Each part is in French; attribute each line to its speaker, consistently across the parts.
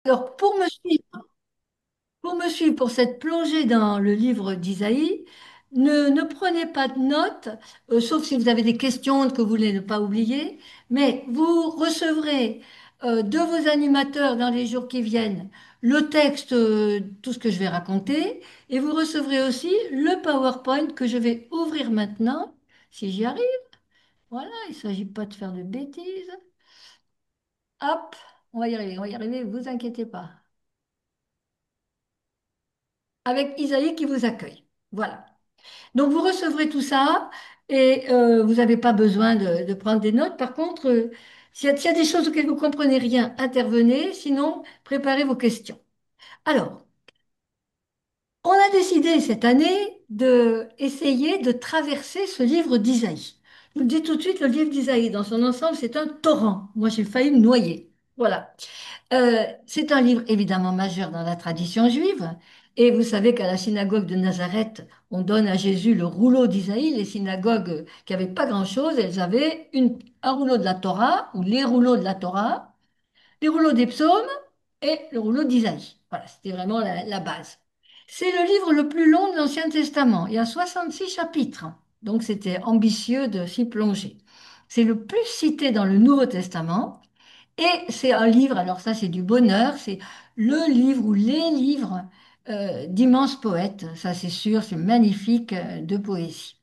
Speaker 1: Alors, pour me suivre pour cette plongée dans le livre d'Isaïe, ne prenez pas de notes, sauf si vous avez des questions que vous voulez ne pas oublier, mais vous recevrez de vos animateurs dans les jours qui viennent le texte, tout ce que je vais raconter, et vous recevrez aussi le PowerPoint que je vais ouvrir maintenant, si j'y arrive. Voilà, il ne s'agit pas de faire de bêtises. Hop, on va y arriver, vous inquiétez pas. Avec Isaïe qui vous accueille. Voilà. Donc vous recevrez tout ça et vous n'avez pas besoin de prendre des notes. Par contre, s'il y a des choses auxquelles vous ne comprenez rien, intervenez. Sinon, préparez vos questions. Alors, on a décidé cette année de essayer de traverser ce livre d'Isaïe. Je vous le dis tout de suite, le livre d'Isaïe, dans son ensemble, c'est un torrent. Moi, j'ai failli me noyer. Voilà. C'est un livre évidemment majeur dans la tradition juive. Et vous savez qu'à la synagogue de Nazareth, on donne à Jésus le rouleau d'Isaïe. Les synagogues qui n'avaient pas grand-chose, elles avaient un rouleau de la Torah, ou les rouleaux de la Torah, les rouleaux des psaumes et le rouleau d'Isaïe. Voilà, c'était vraiment la base. C'est le livre le plus long de l'Ancien Testament. Il y a 66 chapitres. Donc c'était ambitieux de s'y plonger. C'est le plus cité dans le Nouveau Testament. Et c'est un livre, alors ça c'est du bonheur, c'est le livre ou les livres d'immenses poètes, ça c'est sûr, c'est magnifique de poésie.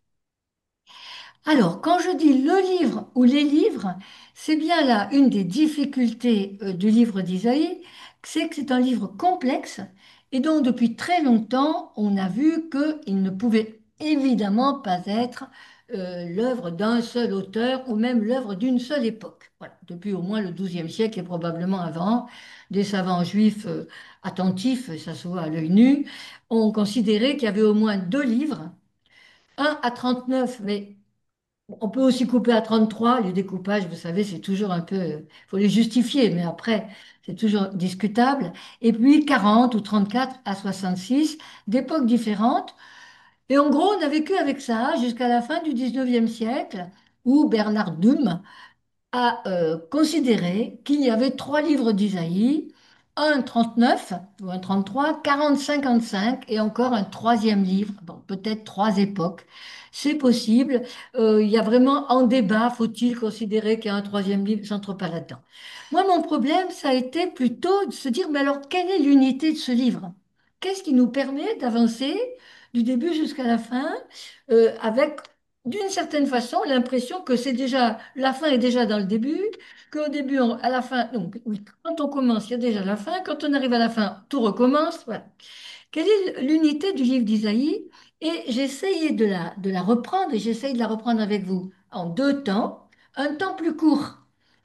Speaker 1: Alors, quand je dis le livre ou les livres, c'est bien là une des difficultés du livre d'Isaïe, c'est que c'est un livre complexe et donc depuis très longtemps, on a vu qu'il ne pouvait évidemment pas être l'œuvre d'un seul auteur ou même l'œuvre d'une seule époque. Voilà, depuis au moins le XIIe siècle et probablement avant, des savants juifs attentifs, ça se voit à l'œil nu, ont considéré qu'il y avait au moins deux livres, un à 39, mais on peut aussi couper à 33. Les découpages, vous savez, c'est toujours un peu, il faut les justifier, mais après, c'est toujours discutable. Et puis 40 ou 34 à 66, d'époques différentes. Et en gros, on a vécu avec ça jusqu'à la fin du 19e siècle, où Bernard Dume a considéré qu'il y avait trois livres d'Isaïe, un 39 ou un 33, 40, 55 et encore un troisième livre, bon, peut-être trois époques. C'est possible. Il y a vraiment en débat, faut-il considérer qu'il y a un troisième livre? J'entre pas là-dedans. Moi, mon problème, ça a été plutôt de se dire, mais alors, quelle est l'unité de ce livre? Qu'est-ce qui nous permet d'avancer du début jusqu'à la fin avec d'une certaine façon, l'impression que c'est déjà, la fin est déjà dans le début, qu'au début, à la fin, donc oui, quand on commence, il y a déjà la fin, quand on arrive à la fin, tout recommence. Voilà. Quelle est l'unité du livre d'Isaïe? Et j'ai essayé de la reprendre, et j'essaye de la reprendre avec vous en deux temps, un temps plus court.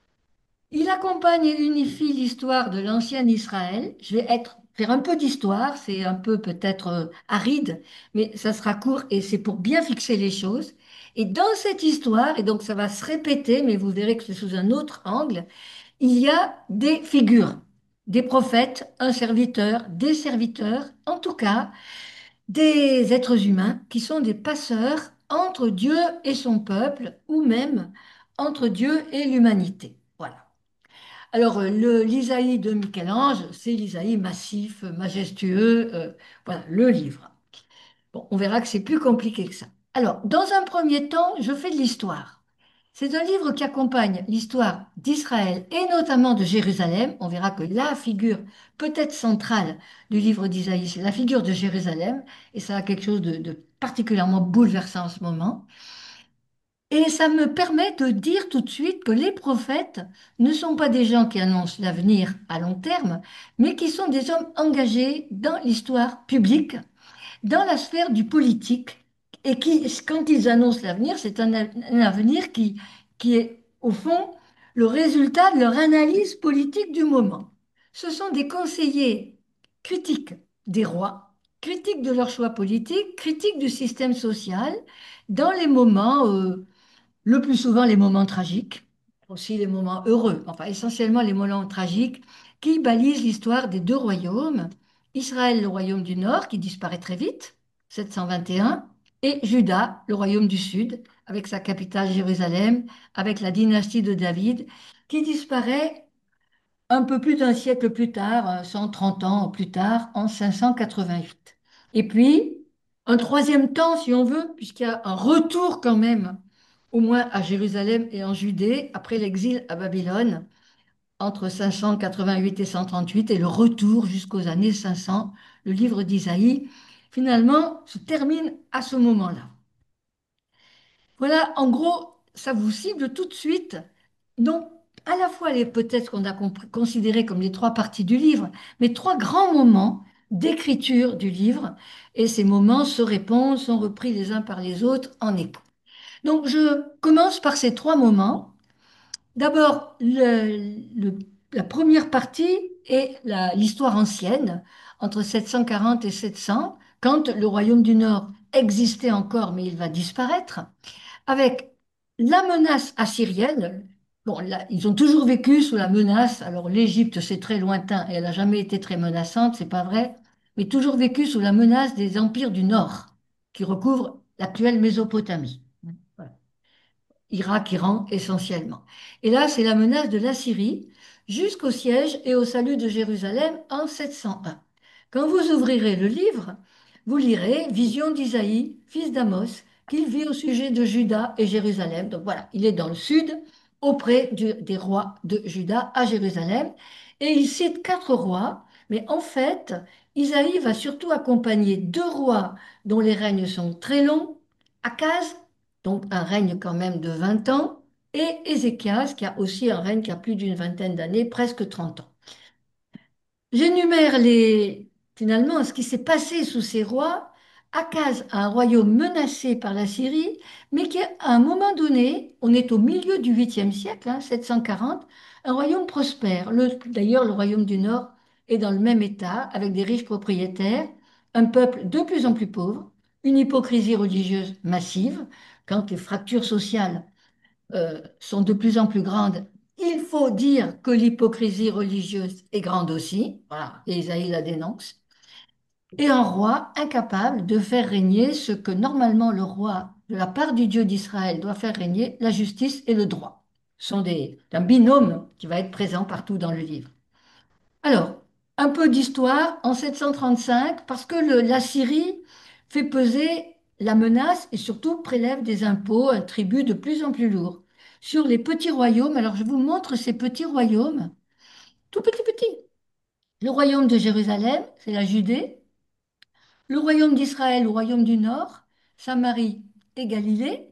Speaker 1: Il accompagne et unifie l'histoire de l'ancien Israël. Faire un peu d'histoire, c'est un peu peut-être aride, mais ça sera court et c'est pour bien fixer les choses. Et dans cette histoire, et donc ça va se répéter, mais vous verrez que c'est sous un autre angle, il y a des figures, des prophètes, un serviteur, des serviteurs, en tout cas des êtres humains qui sont des passeurs entre Dieu et son peuple, ou même entre Dieu et l'humanité. Voilà. Alors, l'Isaïe de Michel-Ange, c'est l'Isaïe massif, majestueux, voilà, le livre. Bon, on verra que c'est plus compliqué que ça. Alors, dans un premier temps, je fais de l'histoire. C'est un livre qui accompagne l'histoire d'Israël et notamment de Jérusalem. On verra que la figure peut-être centrale du livre d'Isaïe, c'est la figure de Jérusalem, et ça a quelque chose de particulièrement bouleversant en ce moment. Et ça me permet de dire tout de suite que les prophètes ne sont pas des gens qui annoncent l'avenir à long terme, mais qui sont des hommes engagés dans l'histoire publique, dans la sphère du politique, et qui, quand ils annoncent l'avenir, c'est un avenir qui est, au fond, le résultat de leur analyse politique du moment. Ce sont des conseillers critiques des rois, critiques de leurs choix politiques, critiques du système social, dans les moments le plus souvent les moments tragiques, aussi les moments heureux, enfin essentiellement les moments tragiques qui balisent l'histoire des deux royaumes, Israël, le royaume du Nord, qui disparaît très vite, 721, et Juda, le royaume du Sud, avec sa capitale Jérusalem, avec la dynastie de David, qui disparaît un peu plus d'un siècle plus tard, 130 ans plus tard, en 588. Et puis, un troisième temps, si on veut, puisqu'il y a un retour quand même, au moins à Jérusalem et en Judée, après l'exil à Babylone, entre 588 et 138, et le retour jusqu'aux années 500, le livre d'Isaïe, finalement, se termine à ce moment-là. Voilà, en gros, ça vous cible tout de suite. Donc, à la fois les peut-être qu'on a considéré comme les trois parties du livre, mais trois grands moments d'écriture du livre, et ces moments se répondent, sont repris les uns par les autres en écho. Donc, je commence par ces trois moments. D'abord, la première partie est l'histoire ancienne, entre 740 et 700, quand le royaume du Nord existait encore, mais il va disparaître avec la menace assyrienne. Bon, là, ils ont toujours vécu sous la menace. Alors l'Égypte, c'est très lointain et elle n'a jamais été très menaçante, c'est pas vrai, mais toujours vécu sous la menace des empires du Nord qui recouvrent l'actuelle Mésopotamie. Voilà. Irak, Iran essentiellement. Et là, c'est la menace de l'Assyrie jusqu'au siège et au salut de Jérusalem en 701. Quand vous ouvrirez le livre, vous lirez Vision d'Isaïe, fils d'Amos, qu'il vit au sujet de Juda et Jérusalem. Donc voilà, il est dans le sud, auprès des rois de Juda à Jérusalem. Et il cite quatre rois, mais en fait, Isaïe va surtout accompagner deux rois dont les règnes sont très longs, Akaz, donc un règne quand même de 20 ans, et Ézéchias, qui a aussi un règne qui a plus d'une vingtaine d'années, presque 30 ans. J'énumère finalement ce qui s'est passé sous ces rois. Akaz a un royaume menacé par la Syrie, mais qui, à un moment donné, on est au milieu du 8e siècle, 740, un royaume prospère. D'ailleurs, le royaume du Nord est dans le même état, avec des riches propriétaires, un peuple de plus en plus pauvre, une hypocrisie religieuse massive, quand les fractures sociales sont de plus en plus grandes. Il faut dire que l'hypocrisie religieuse est grande aussi. Voilà, et Isaïe la dénonce. Et un roi incapable de faire régner ce que normalement le roi, de la part du Dieu d'Israël, doit faire régner, la justice et le droit. Ce sont un binôme qui va être présent partout dans le livre. Alors, un peu d'histoire en 735, parce que la Syrie fait peser la menace et surtout prélève des impôts, un tribut de plus en plus lourd sur les petits royaumes. Alors, je vous montre ces petits royaumes, tout petits, petits. Le royaume de Jérusalem, c'est la Judée. Le royaume d'Israël, le royaume du Nord, Samarie et Galilée.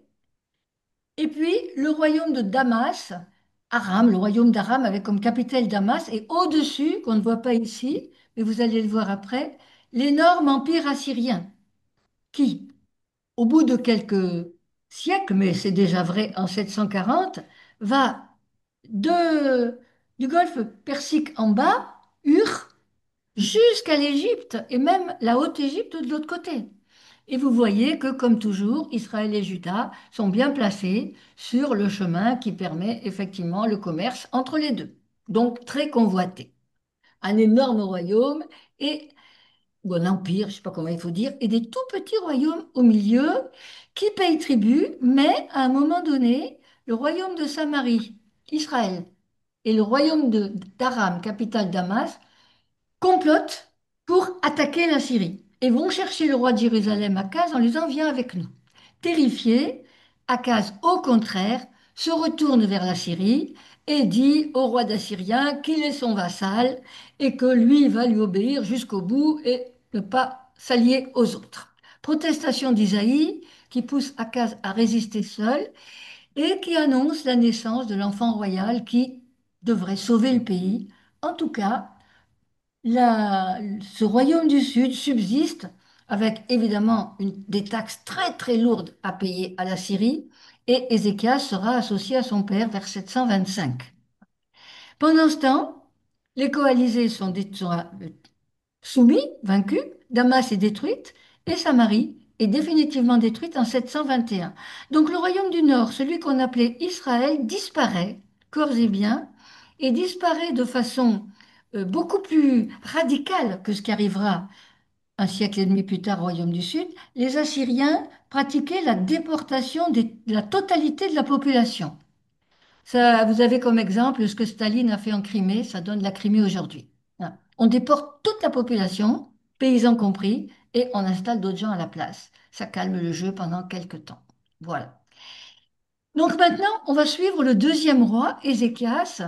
Speaker 1: Et puis, le royaume de Damas, Aram, le royaume d'Aram avec comme capitale Damas, et au-dessus, qu'on ne voit pas ici, mais vous allez le voir après, l'énorme empire assyrien, qui, au bout de quelques siècles, mais c'est déjà vrai en 740, va de, du golfe Persique en bas, Ur, jusqu'à l'Égypte, et même la Haute-Égypte de l'autre côté. Et vous voyez que, comme toujours, Israël et Juda sont bien placés sur le chemin qui permet effectivement le commerce entre les deux. Donc très convoité. Un énorme royaume et ou un empire, je ne sais pas comment il faut dire, et des tout petits royaumes au milieu qui payent tribut, mais à un moment donné, le royaume de Samarie, Israël, et le royaume d'Aram, capitale Damas, complotent pour attaquer la Syrie et vont chercher le roi de Jérusalem, Akaz, en lui disant viens avec nous. Terrifié, Akaz, au contraire, se retourne vers la Syrie et dit au roi d'Assyrien qu'il est son vassal et que lui va lui obéir jusqu'au bout et ne pas s'allier aux autres. Protestation d'Isaïe qui pousse Akaz à résister seul et qui annonce la naissance de l'enfant royal qui devrait sauver le pays. En tout cas, ce royaume du Sud subsiste avec évidemment des taxes très très lourdes à payer à la Syrie et Ézéchias sera associé à son père vers 725. Pendant ce temps, les coalisés sont soumis, vaincus, Damas est détruite et Samarie est définitivement détruite en 721. Donc le royaume du Nord, celui qu'on appelait Israël, disparaît, corps et biens, et disparaît de façon beaucoup plus radicale que ce qui arrivera un siècle et demi plus tard au royaume du Sud. Les Assyriens pratiquaient la déportation de la totalité de la population. Ça, vous avez comme exemple ce que Staline a fait en Crimée, ça donne la Crimée aujourd'hui. Voilà. On déporte toute la population, paysans compris, et on installe d'autres gens à la place. Ça calme le jeu pendant quelques temps. Voilà. Donc maintenant, on va suivre le deuxième roi, Ézéchias,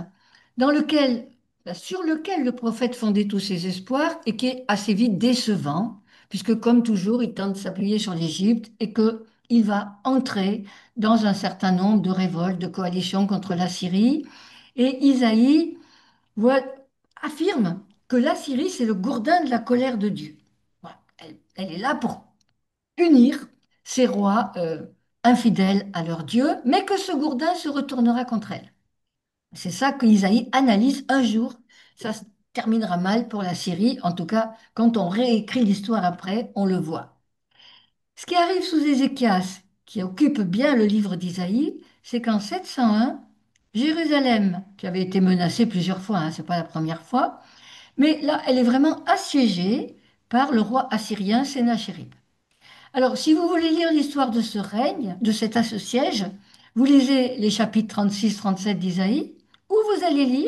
Speaker 1: sur lequel le prophète fondait tous ses espoirs et qui est assez vite décevant, puisque comme toujours, il tente de s'appuyer sur l'Égypte et qu'il va entrer dans un certain nombre de révoltes, de coalitions contre la Syrie. Et Isaïe voit- affirme que la Syrie, c'est le gourdin de la colère de Dieu. Voilà. Elle est là pour punir ces rois infidèles à leur Dieu, mais que ce gourdin se retournera contre elle. C'est ça qu'Isaïe analyse un jour. Ça se terminera mal pour la Syrie. En tout cas, quand on réécrit l'histoire après, on le voit. Ce qui arrive sous Ézéchias, qui occupe bien le livre d'Isaïe, c'est qu'en 701, Jérusalem, qui avait été menacée plusieurs fois, hein, c'est pas la première fois, mais là, elle est vraiment assiégée par le roi assyrien Sénachérib. Alors, si vous voulez lire l'histoire de ce règne, de cet siège, vous lisez les chapitres 36-37 d'Isaïe, ou vous allez lire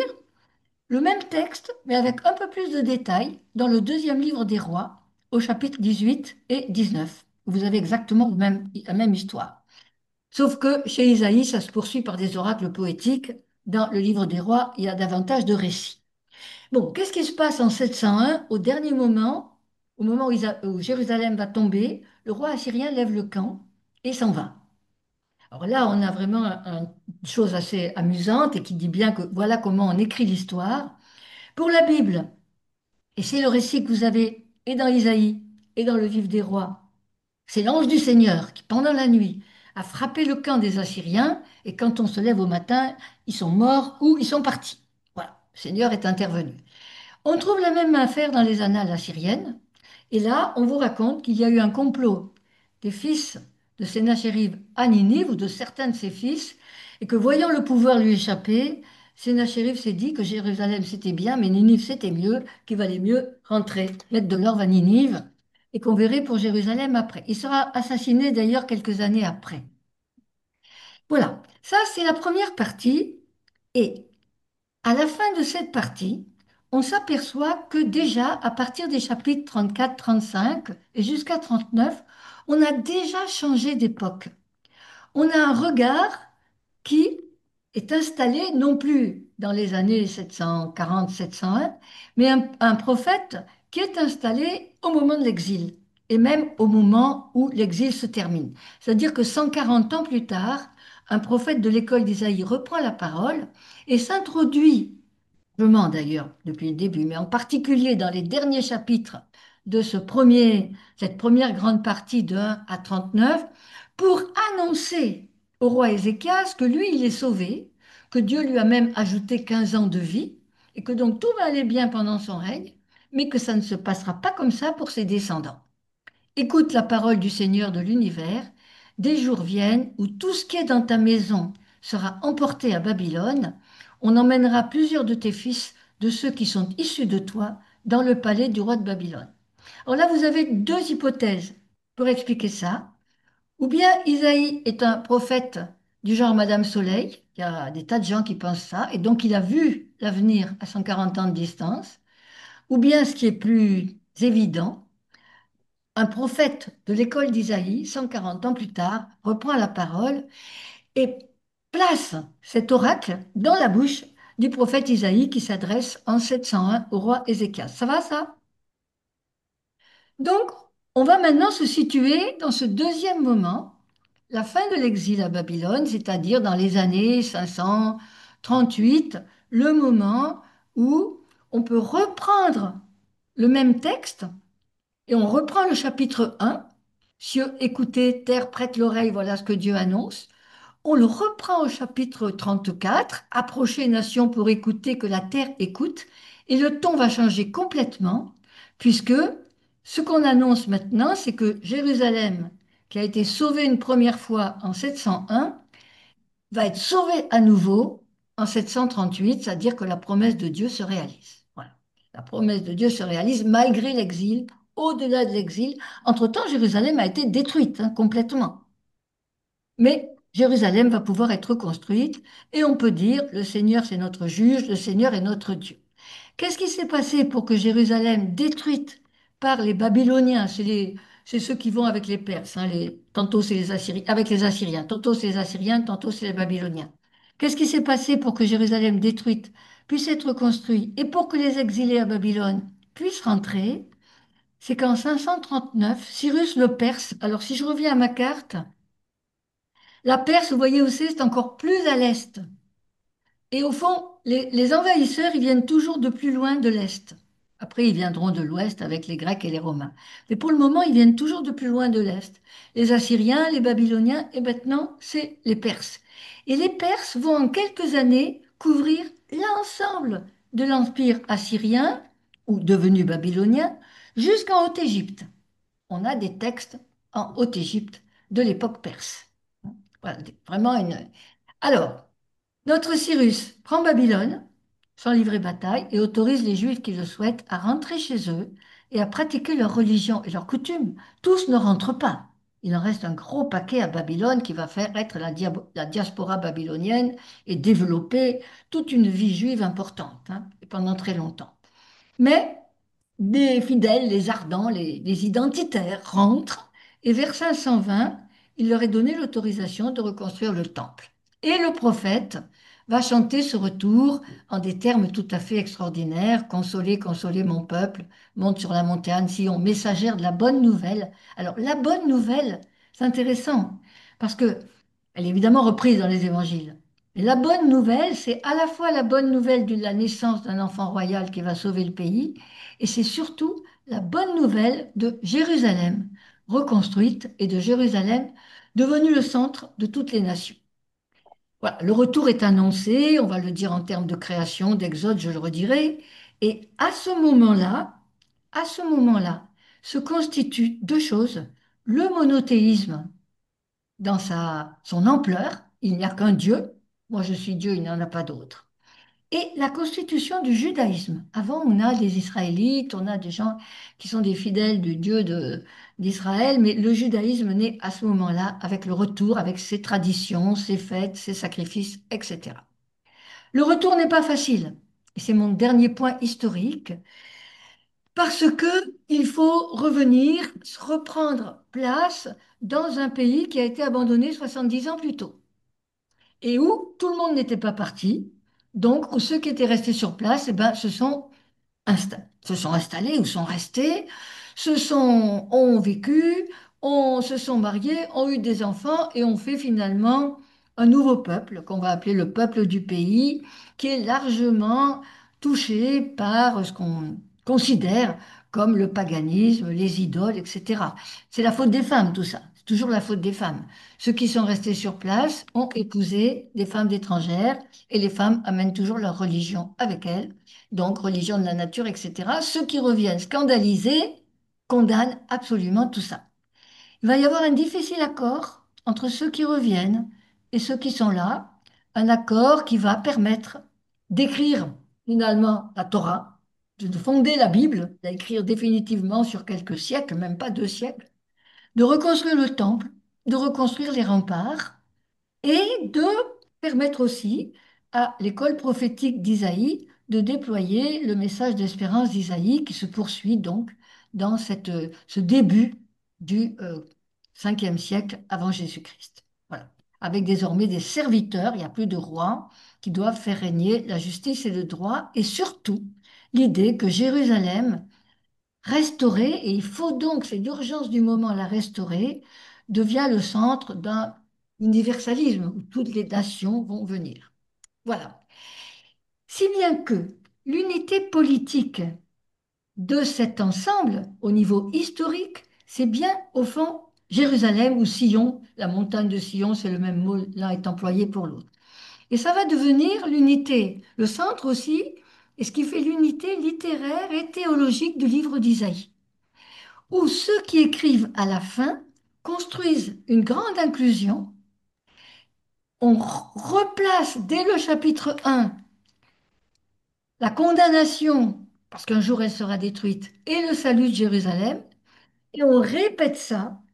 Speaker 1: le même texte, mais avec un peu plus de détails, dans le deuxième livre des rois, au chapitre 18 et 19. Vous avez exactement la même histoire. Sauf que chez Isaïe, ça se poursuit par des oracles poétiques. Dans le livre des rois, il y a davantage de récits. Bon, qu'est-ce qui se passe en 701, au dernier moment, au moment où Jérusalem va tomber, le roi assyrien lève le camp et s'en va. Alors là, on a vraiment une chose assez amusante et qui dit bien que voilà comment on écrit l'histoire. Pour la Bible, et c'est le récit que vous avez et dans Isaïe et dans le livre des rois, c'est l'ange du Seigneur qui, pendant la nuit, a frappé le camp des Assyriens et quand on se lève au matin, ils sont morts ou ils sont partis. Voilà, le Seigneur est intervenu. On trouve la même affaire dans les annales assyriennes. Et là, on vous raconte qu'il y a eu un complot des fils de Sénachérib à Ninive, ou de certains de ses fils, et que voyant le pouvoir lui échapper, Sénachérib s'est dit que Jérusalem c'était bien, mais Ninive c'était mieux, qu'il valait mieux rentrer, mettre de l'ordre à Ninive, et qu'on verrait pour Jérusalem après. Il sera assassiné d'ailleurs quelques années après. Voilà, ça c'est la première partie. Et à la fin de cette partie, on s'aperçoit que déjà, à partir des chapitres 34, 35 et jusqu'à 39, on a déjà changé d'époque. On a un regard qui est installé non plus dans les années 740-701, mais un prophète qui est installé au moment de l'exil et même au moment où l'exil se termine. C'est-à-dire que 140 ans plus tard, un prophète de l'école d'Isaïe reprend la parole et s'introduit d'ailleurs depuis le début, mais en particulier dans les derniers chapitres de cette première grande partie de 1 à 39, pour annoncer au roi Ézéchias que lui, il est sauvé, que Dieu lui a même ajouté 15 ans de vie, et que donc tout va aller bien pendant son règne, mais que ça ne se passera pas comme ça pour ses descendants. Écoute la parole du Seigneur de l'univers. Des jours viennent où tout ce qui est dans ta maison sera emporté à Babylone. On emmènera plusieurs de tes fils, de ceux qui sont issus de toi, dans le palais du roi de Babylone. Alors là, vous avez deux hypothèses pour expliquer ça. Ou bien Isaïe est un prophète du genre Madame Soleil, il y a des tas de gens qui pensent ça, et donc il a vu l'avenir à 140 ans de distance. Ou bien, ce qui est plus évident, un prophète de l'école d'Isaïe, 140 ans plus tard, reprend la parole et place cet oracle dans la bouche du prophète Isaïe qui s'adresse en 701 au roi Ézéchias. Ça va, ça? Donc, on va maintenant se situer dans ce deuxième moment, la fin de l'exil à Babylone, c'est-à-dire dans les années 538, le moment où on peut reprendre le même texte. Et on reprend le chapitre 1. Cieux, écoutez, terre, prête l'oreille, voilà ce que Dieu annonce. On le reprend au chapitre 34. Approchez, nations, pour écouter, que la terre écoute. Et le ton va changer complètement, puisque ce qu'on annonce maintenant, c'est que Jérusalem, qui a été sauvée une première fois en 701, va être sauvée à nouveau en 738, c'est-à-dire que la promesse de Dieu se réalise. Voilà. La promesse de Dieu se réalise malgré l'exil, au-delà de l'exil. Entre-temps, Jérusalem a été détruite, hein, complètement. Mais Jérusalem va pouvoir être reconstruite et on peut dire, le Seigneur c'est notre juge, le Seigneur est notre Dieu. Qu'est-ce qui s'est passé pour que Jérusalem, détruite par les Babyloniens, c'est ceux qui vont avec les Perses, hein, tantôt c'est les Assyriens, avec les Assyriens, tantôt c'est les Assyriens, tantôt c'est les Babyloniens. Qu'est-ce qui s'est passé pour que Jérusalem détruite puisse être reconstruite et pour que les exilés à Babylone puissent rentrer? C'est qu'en 539, Cyrus le Perse, alors si je reviens à ma carte, la Perse, vous voyez où c'est encore plus à l'est. Et au fond, les envahisseurs, ils viennent toujours de plus loin de l'Est. Après, ils viendront de l'Ouest avec les Grecs et les Romains. Mais pour le moment, ils viennent toujours de plus loin de l'Est. Les Assyriens, les Babyloniens, et maintenant, c'est les Perses. Et les Perses vont en quelques années couvrir l'ensemble de l'empire assyrien, ou devenu babylonien, jusqu'en Haute-Égypte. On a des textes en Haute-Égypte de l'époque perse. Voilà, vraiment une... Alors, notre Cyrus prend Babylone, sans livrer bataille, et autorise les Juifs qui le souhaitent à rentrer chez eux et à pratiquer leur religion et leurs coutumes. Tous ne rentrent pas. Il en reste un gros paquet à Babylone qui va faire être la diaspora babylonienne et développer toute une vie juive importante, hein, et pendant très longtemps. Mais des fidèles, les ardents, les identitaires rentrent et vers 520, il leur est donné l'autorisation de reconstruire le temple. Et le prophète va chanter ce retour en des termes tout à fait extraordinaires. Consolez, consolez mon peuple, monte sur la montagne Sion, messagère de la bonne nouvelle. Alors, la bonne nouvelle, c'est intéressant parce que elle est évidemment reprise dans les évangiles. Mais la bonne nouvelle, c'est à la fois la bonne nouvelle de la naissance d'un enfant royal qui va sauver le pays, et c'est surtout la bonne nouvelle de Jérusalem reconstruite et de Jérusalem devenue le centre de toutes les nations. Voilà, le retour est annoncé, on va le dire en termes de création, d'exode, je le redirai, et à ce moment-là, se constituent deux choses, le monothéisme dans son ampleur, il n'y a qu'un Dieu, moi je suis Dieu, il n'y en a pas d'autre. Et la constitution du judaïsme. Avant, on a des Israélites, on a des gens qui sont des fidèles du d'Israël, mais le judaïsme naît à ce moment-là avec le retour, avec ses traditions, ses fêtes, ses sacrifices, etc. Le retour n'est pas facile. Et c'est mon dernier point historique, parce que il faut revenir, reprendre place dans un pays qui a été abandonné 70 ans plus tôt et où tout le monde n'était pas parti. Donc, où ceux qui étaient restés sur place, eh ben, se sont installés ou sont restés, ont vécu, se sont mariés, ont eu des enfants et ont fait finalement un nouveau peuple qu'on va appeler le peuple du pays, qui est largement touché par ce qu'on considère comme le paganisme, les idoles, etc. C'est la faute des femmes, tout ça. C'est toujours la faute des femmes. Ceux qui sont restés sur place ont épousé des femmes étrangères et les femmes amènent toujours leur religion avec elles, donc religion de la nature, etc. Ceux qui reviennent scandalisés condamnent absolument tout ça. Il va y avoir un difficile accord entre ceux qui reviennent et ceux qui sont là, un accord qui va permettre d'écrire finalement la Torah, de fonder la Bible, d'écrire définitivement sur quelques siècles, même pas 2 siècles, de reconstruire le temple, de reconstruire les remparts, et de permettre aussi à l'école prophétique d'Isaïe de déployer le message d'espérance d'Isaïe qui se poursuit donc dans ce début du 5e siècle avant Jésus-Christ. Voilà. Avec désormais des serviteurs, il n'y a plus de rois qui doivent faire régner la justice et le droit, et surtout l'idée que Jérusalem restaurée, et il faut donc, c'est l'urgence du moment, la restaurer, devient le centre d'un universalisme où toutes les nations vont venir. Voilà. Si bien que l'unité politique de cet ensemble, au niveau historique, c'est bien, au fond, Jérusalem ou Sion, la montagne de Sion, c'est le même mot, l'un est employé pour l'autre. Et ça va devenir l'unité, le centre aussi, et ce qui fait l'unité littéraire et théologique du livre d'Isaïe, où ceux qui écrivent à la fin construisent une grande inclusion. On replace dès le chapitre 1 la condamnation, parce qu'un jour elle sera détruite, et le salut de Jérusalem, et on répète ça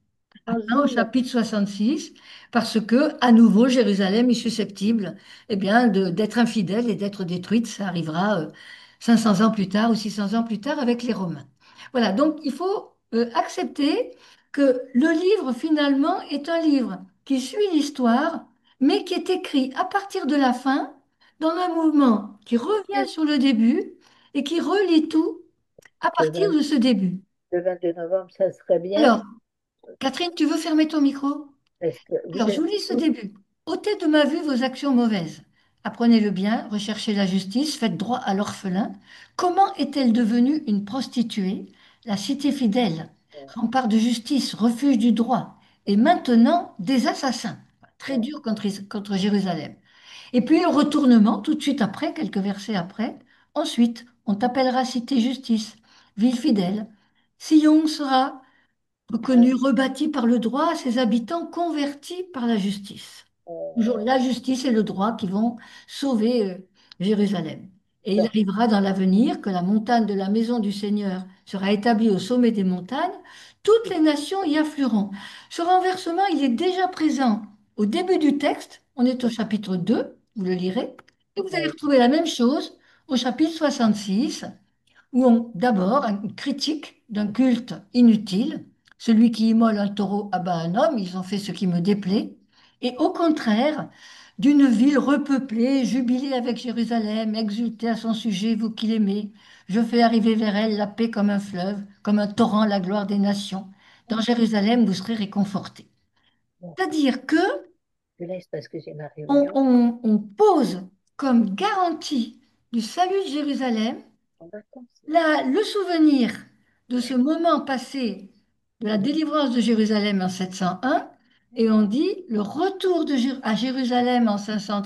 Speaker 1: Maintenant, au chapitre 66, parce que, à nouveau, Jérusalem est susceptible, eh bien, d'être infidèle et d'être détruite. Ça arrivera 500 ans plus tard ou 600 ans plus tard avec les Romains. Voilà, donc il faut accepter que le livre, finalement, est un livre qui suit l'histoire, mais qui est écrit à partir de la fin, dans un mouvement qui revient sur le début et qui relie tout à
Speaker 2: Le
Speaker 1: partir
Speaker 2: 20
Speaker 1: de ce début.
Speaker 2: le 22 novembre, ça serait bien.
Speaker 1: Alors, Catherine, tu veux fermer ton micro?
Speaker 2: Est-ce que vous
Speaker 1: Alors, je
Speaker 2: êtes...
Speaker 1: vous lis ce début. Ôtez de ma vue vos actions mauvaises. Apprenez le bien, recherchez la justice, faites droit à l'orphelin. Comment est-elle devenue une prostituée, la cité fidèle, rempart de justice, refuge du droit, et maintenant des assassins? Très dur contre Jérusalem. Et puis le retournement, tout de suite après, quelques versets après. Ensuite, on t'appellera cité justice, ville fidèle. Sion sera reconnu, rebâti par le droit, ses habitants convertis par la justice. Toujours la justice et le droit qui vont sauver Jérusalem. Et il arrivera dans l'avenir que la montagne de la maison du Seigneur sera établie au sommet des montagnes, toutes les nations y afflueront. Ce renversement, il est déjà présent au début du texte, on est au chapitre 2, vous le lirez, et vous allez retrouver la même chose au chapitre 66 où on d'abord une critique d'un culte inutile. Celui qui immole un taureau abat un homme, ils ont fait ce qui me déplaît. Et au contraire, d'une ville repeuplée, jubilée avec Jérusalem, exultez à son sujet, vous qui l'aimez. Je fais arriver vers elle la paix comme un fleuve, comme un torrent, la gloire des nations. Dans Jérusalem, vous serez réconfortés.
Speaker 2: Bon,
Speaker 1: C'est-à-dire que
Speaker 2: je laisse parce que j'ai ma réunion
Speaker 1: on pose comme garantie du salut de Jérusalem
Speaker 2: en vacances.
Speaker 1: le souvenir de ce moment passé de la délivrance de Jérusalem en 701, et on dit le retour à Jérusalem en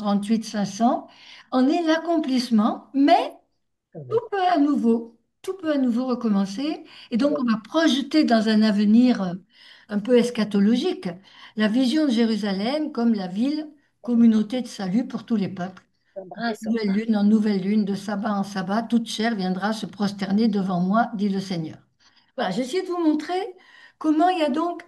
Speaker 1: 538-500 en est l'accomplissement, mais
Speaker 2: Ah
Speaker 1: tout
Speaker 2: oui.
Speaker 1: peut à nouveau, tout peut à nouveau recommencer, et donc on va projeter dans un avenir un peu eschatologique la vision de Jérusalem comme la ville, communauté de salut pour tous les peuples. De
Speaker 2: J'embrasse
Speaker 1: nouvelle
Speaker 2: enfin.
Speaker 1: lune en nouvelle lune, de sabbat en sabbat, toute chair viendra se prosterner devant moi, dit le Seigneur. Voilà, j'ai essayé de vous montrer comment il y a donc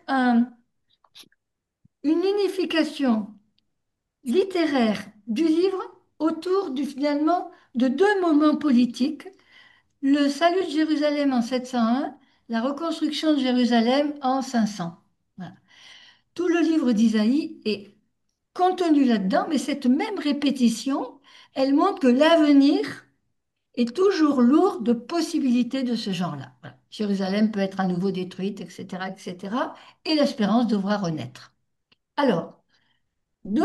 Speaker 1: une unification littéraire du livre autour finalement de deux moments politiques, le salut de Jérusalem en 701, la reconstruction de Jérusalem en 500. Voilà. Tout le livre d'Isaïe est contenu là-dedans, mais cette même répétition, elle montre que l'avenir est toujours lourd de possibilités de ce genre-là. Voilà. Jérusalem peut être à nouveau détruite, etc., etc., et cetera, et l'espérance devra renaître. Alors, de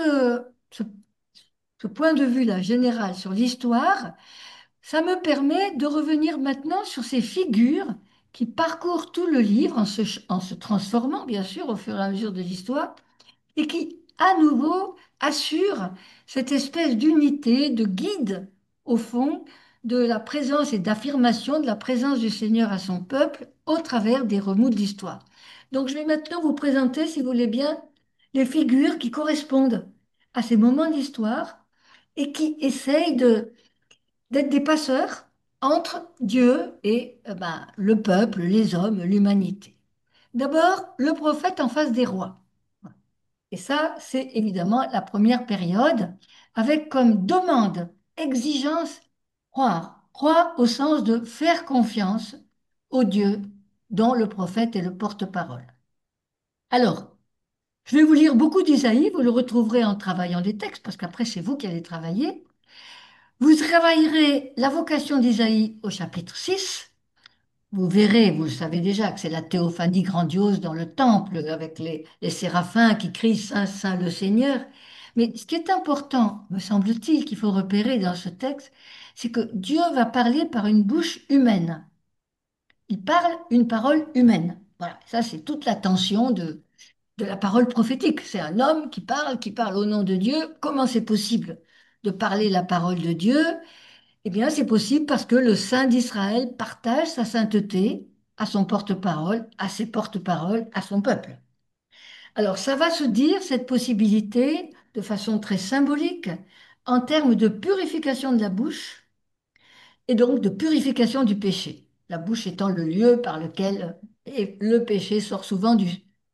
Speaker 1: ce point de vue-là général sur l'histoire, ça me permet de revenir maintenant sur ces figures qui parcourent tout le livre en se transformant, bien sûr, au fur et à mesure de l'histoire, et qui, à nouveau, assure cette espèce d'unité, de guide, au fond, de la présence et d'affirmation de la présence du Seigneur à son peuple au travers des remous de l'histoire. Donc, je vais maintenant vous présenter, si vous voulez bien, les figures qui correspondent à ces moments de l'histoire et qui essayent d'être des passeurs entre Dieu et le peuple, les hommes, l'humanité. D'abord, le prophète en face des rois. Et ça, c'est évidemment la première période, avec comme demande, exigence, croire. Croire au sens de faire confiance au Dieu dont le prophète est le porte-parole. Alors, je vais vous lire beaucoup d'Isaïe, vous le retrouverez en travaillant des textes, parce qu'après, c'est vous qui allez travailler. Vous travaillerez la vocation d'Isaïe au chapitre 6. Vous verrez, vous le savez déjà, que c'est la théophanie grandiose dans le temple avec les séraphins qui crient Saint, Saint le Seigneur. Mais ce qui est important, me semble-t-il, qu'il faut repérer dans ce texte, c'est que Dieu va parler par une bouche humaine. Il parle une parole humaine. Voilà, ça c'est toute la tension de la parole prophétique. C'est un homme qui parle au nom de Dieu. Comment c'est possible de parler la parole de Dieu? Eh bien, c'est possible parce que le Saint d'Israël partage sa sainteté à son porte-parole, à ses porte-paroles, à son peuple. Alors, ça va se dire, cette possibilité, de façon très symbolique, en termes de purification de la bouche et donc de purification du péché. La bouche étant le lieu par lequel le péché sort souvent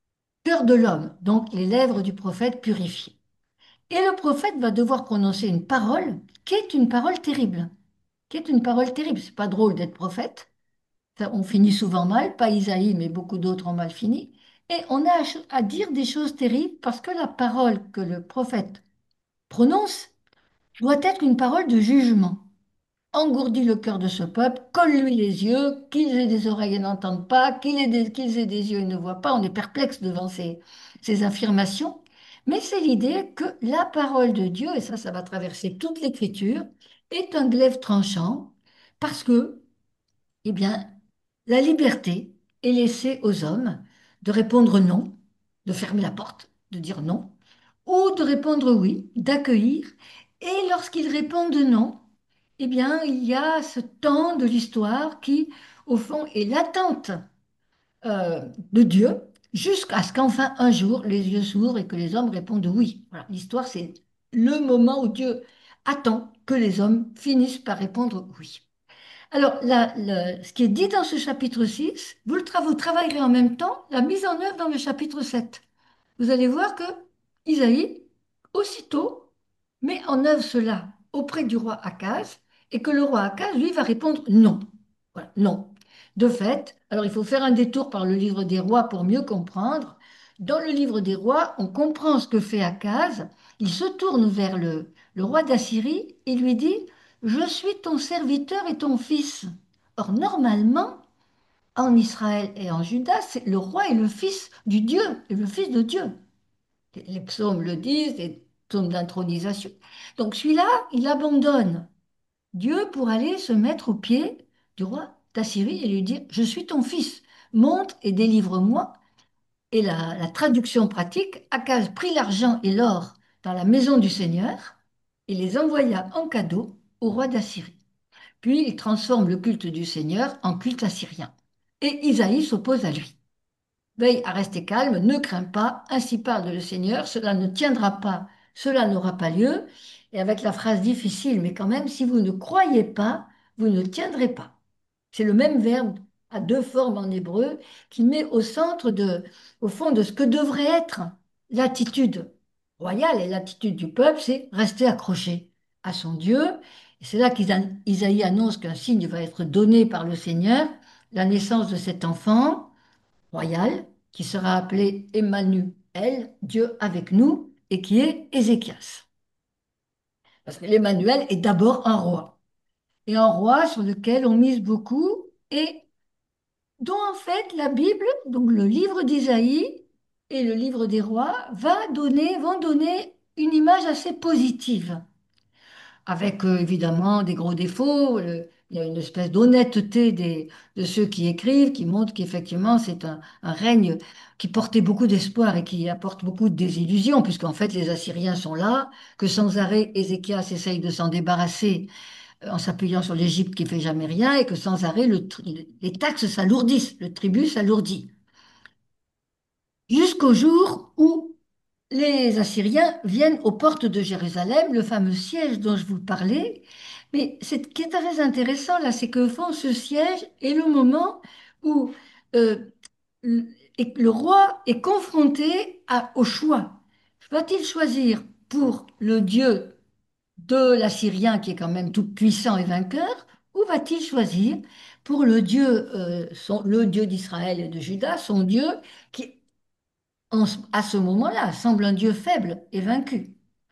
Speaker 1: cœur de l'homme, donc les lèvres du prophète purifiées. Et le prophète va devoir prononcer une parole qui est une parole terrible, qui est une parole terrible. C'est pas drôle d'être prophète. On finit souvent mal, pas Isaïe, mais beaucoup d'autres ont mal fini. Et on a à dire des choses terribles parce que la parole que le prophète prononce doit être une parole de jugement. Engourdis le cœur de ce peuple, colle-lui les yeux, qu'ils aient des oreilles et n'entendent pas, qu'ils aient des yeux et ne voient pas. On est perplexe devant ces affirmations. Mais c'est l'idée que la parole de Dieu, et ça va traverser toute l'Écriture, est un glaive tranchant parce que eh bien, la liberté est laissée aux hommes de répondre non, de fermer la porte, de dire non, ou de répondre oui, d'accueillir. Et lorsqu'ils répondent non, eh bien, il y a ce temps de l'histoire qui, au fond, est l'attente euh, de Dieu jusqu'à ce qu'enfin un jour les yeux s'ouvrent et que les hommes répondent oui. Voilà, l'histoire, c'est le moment où Dieu attend que les hommes finissent par répondre oui. Alors, ce qui est dit dans ce chapitre 6, vous travaillerez en même temps la mise en œuvre dans le chapitre 7. Vous allez voir que Isaïe, aussitôt, met en œuvre cela auprès du roi Akaz et que le roi Akaz, lui, va répondre non. Voilà, non. De fait, alors il faut faire un détour par le livre des rois pour mieux comprendre. Dans le livre des rois, on comprend ce que fait Akaz. Il se tourne vers le roi d'Assyrie et lui dit, je suis ton serviteur et ton fils. Or, normalement, en Israël et en Juda, le roi est le fils du Dieu, est le fils de Dieu. Les psaumes le disent, les psaumes d'intronisation. Donc celui-là, il abandonne Dieu pour aller se mettre aux pieds du roi d'Assyrie et lui dire, je suis ton fils, monte et délivre-moi. Et la traduction pratique, Akaz prit l'argent et l'or dans la maison du Seigneur et les envoya en cadeau au roi d'Assyrie. Puis il transforme le culte du Seigneur en culte assyrien. Et Isaïe s'oppose à lui. Veille à rester calme, ne crains pas, ainsi parle le Seigneur, cela ne tiendra pas, cela n'aura pas lieu. Et avec la phrase difficile, mais quand même, si vous ne croyez pas, vous ne tiendrez pas. C'est le même verbe à deux formes en hébreu qui met au centre au fond de ce que devrait être l'attitude royale et l'attitude du peuple, c'est rester accroché à son Dieu. Et c'est là qu'Isaïe annonce qu'un signe va être donné par le Seigneur, la naissance de cet enfant royal qui sera appelé Emmanuel, Dieu avec nous, et qui est Ézéchias. Parce que l'Emmanuel est d'abord un roi, et un roi sur lequel on mise beaucoup, et dont en fait la Bible, donc le livre d'Isaïe et le livre des rois, vont donner une image assez positive avec évidemment des gros défauts. Il y a une espèce d'honnêteté de ceux qui écrivent, qui montrent qu'effectivement c'est un règne qui portait beaucoup d'espoir et qui apporte beaucoup de désillusions, puisqu'en fait les Assyriens sont là, que sans arrêt Ézéchias essaye de s'en débarrasser en s'appuyant sur l'Égypte qui fait jamais rien, et que sans arrêt les taxes s'alourdissent, le tribut s'alourdit. Jusqu'au jour où les Assyriens viennent aux portes de Jérusalem, le fameux siège dont je vous parlais. Mais ce qui est très intéressant là, c'est que fond, ce siège est le moment où euh, le roi est confronté au choix. Va-t-il choisir pour le Dieu de l'Assyrien qui est quand même tout puissant et vainqueur, ou va-t-il choisir pour le Dieu, le Dieu d'Israël et de Juda, son Dieu qui à ce moment-là, semble un Dieu faible et vaincu.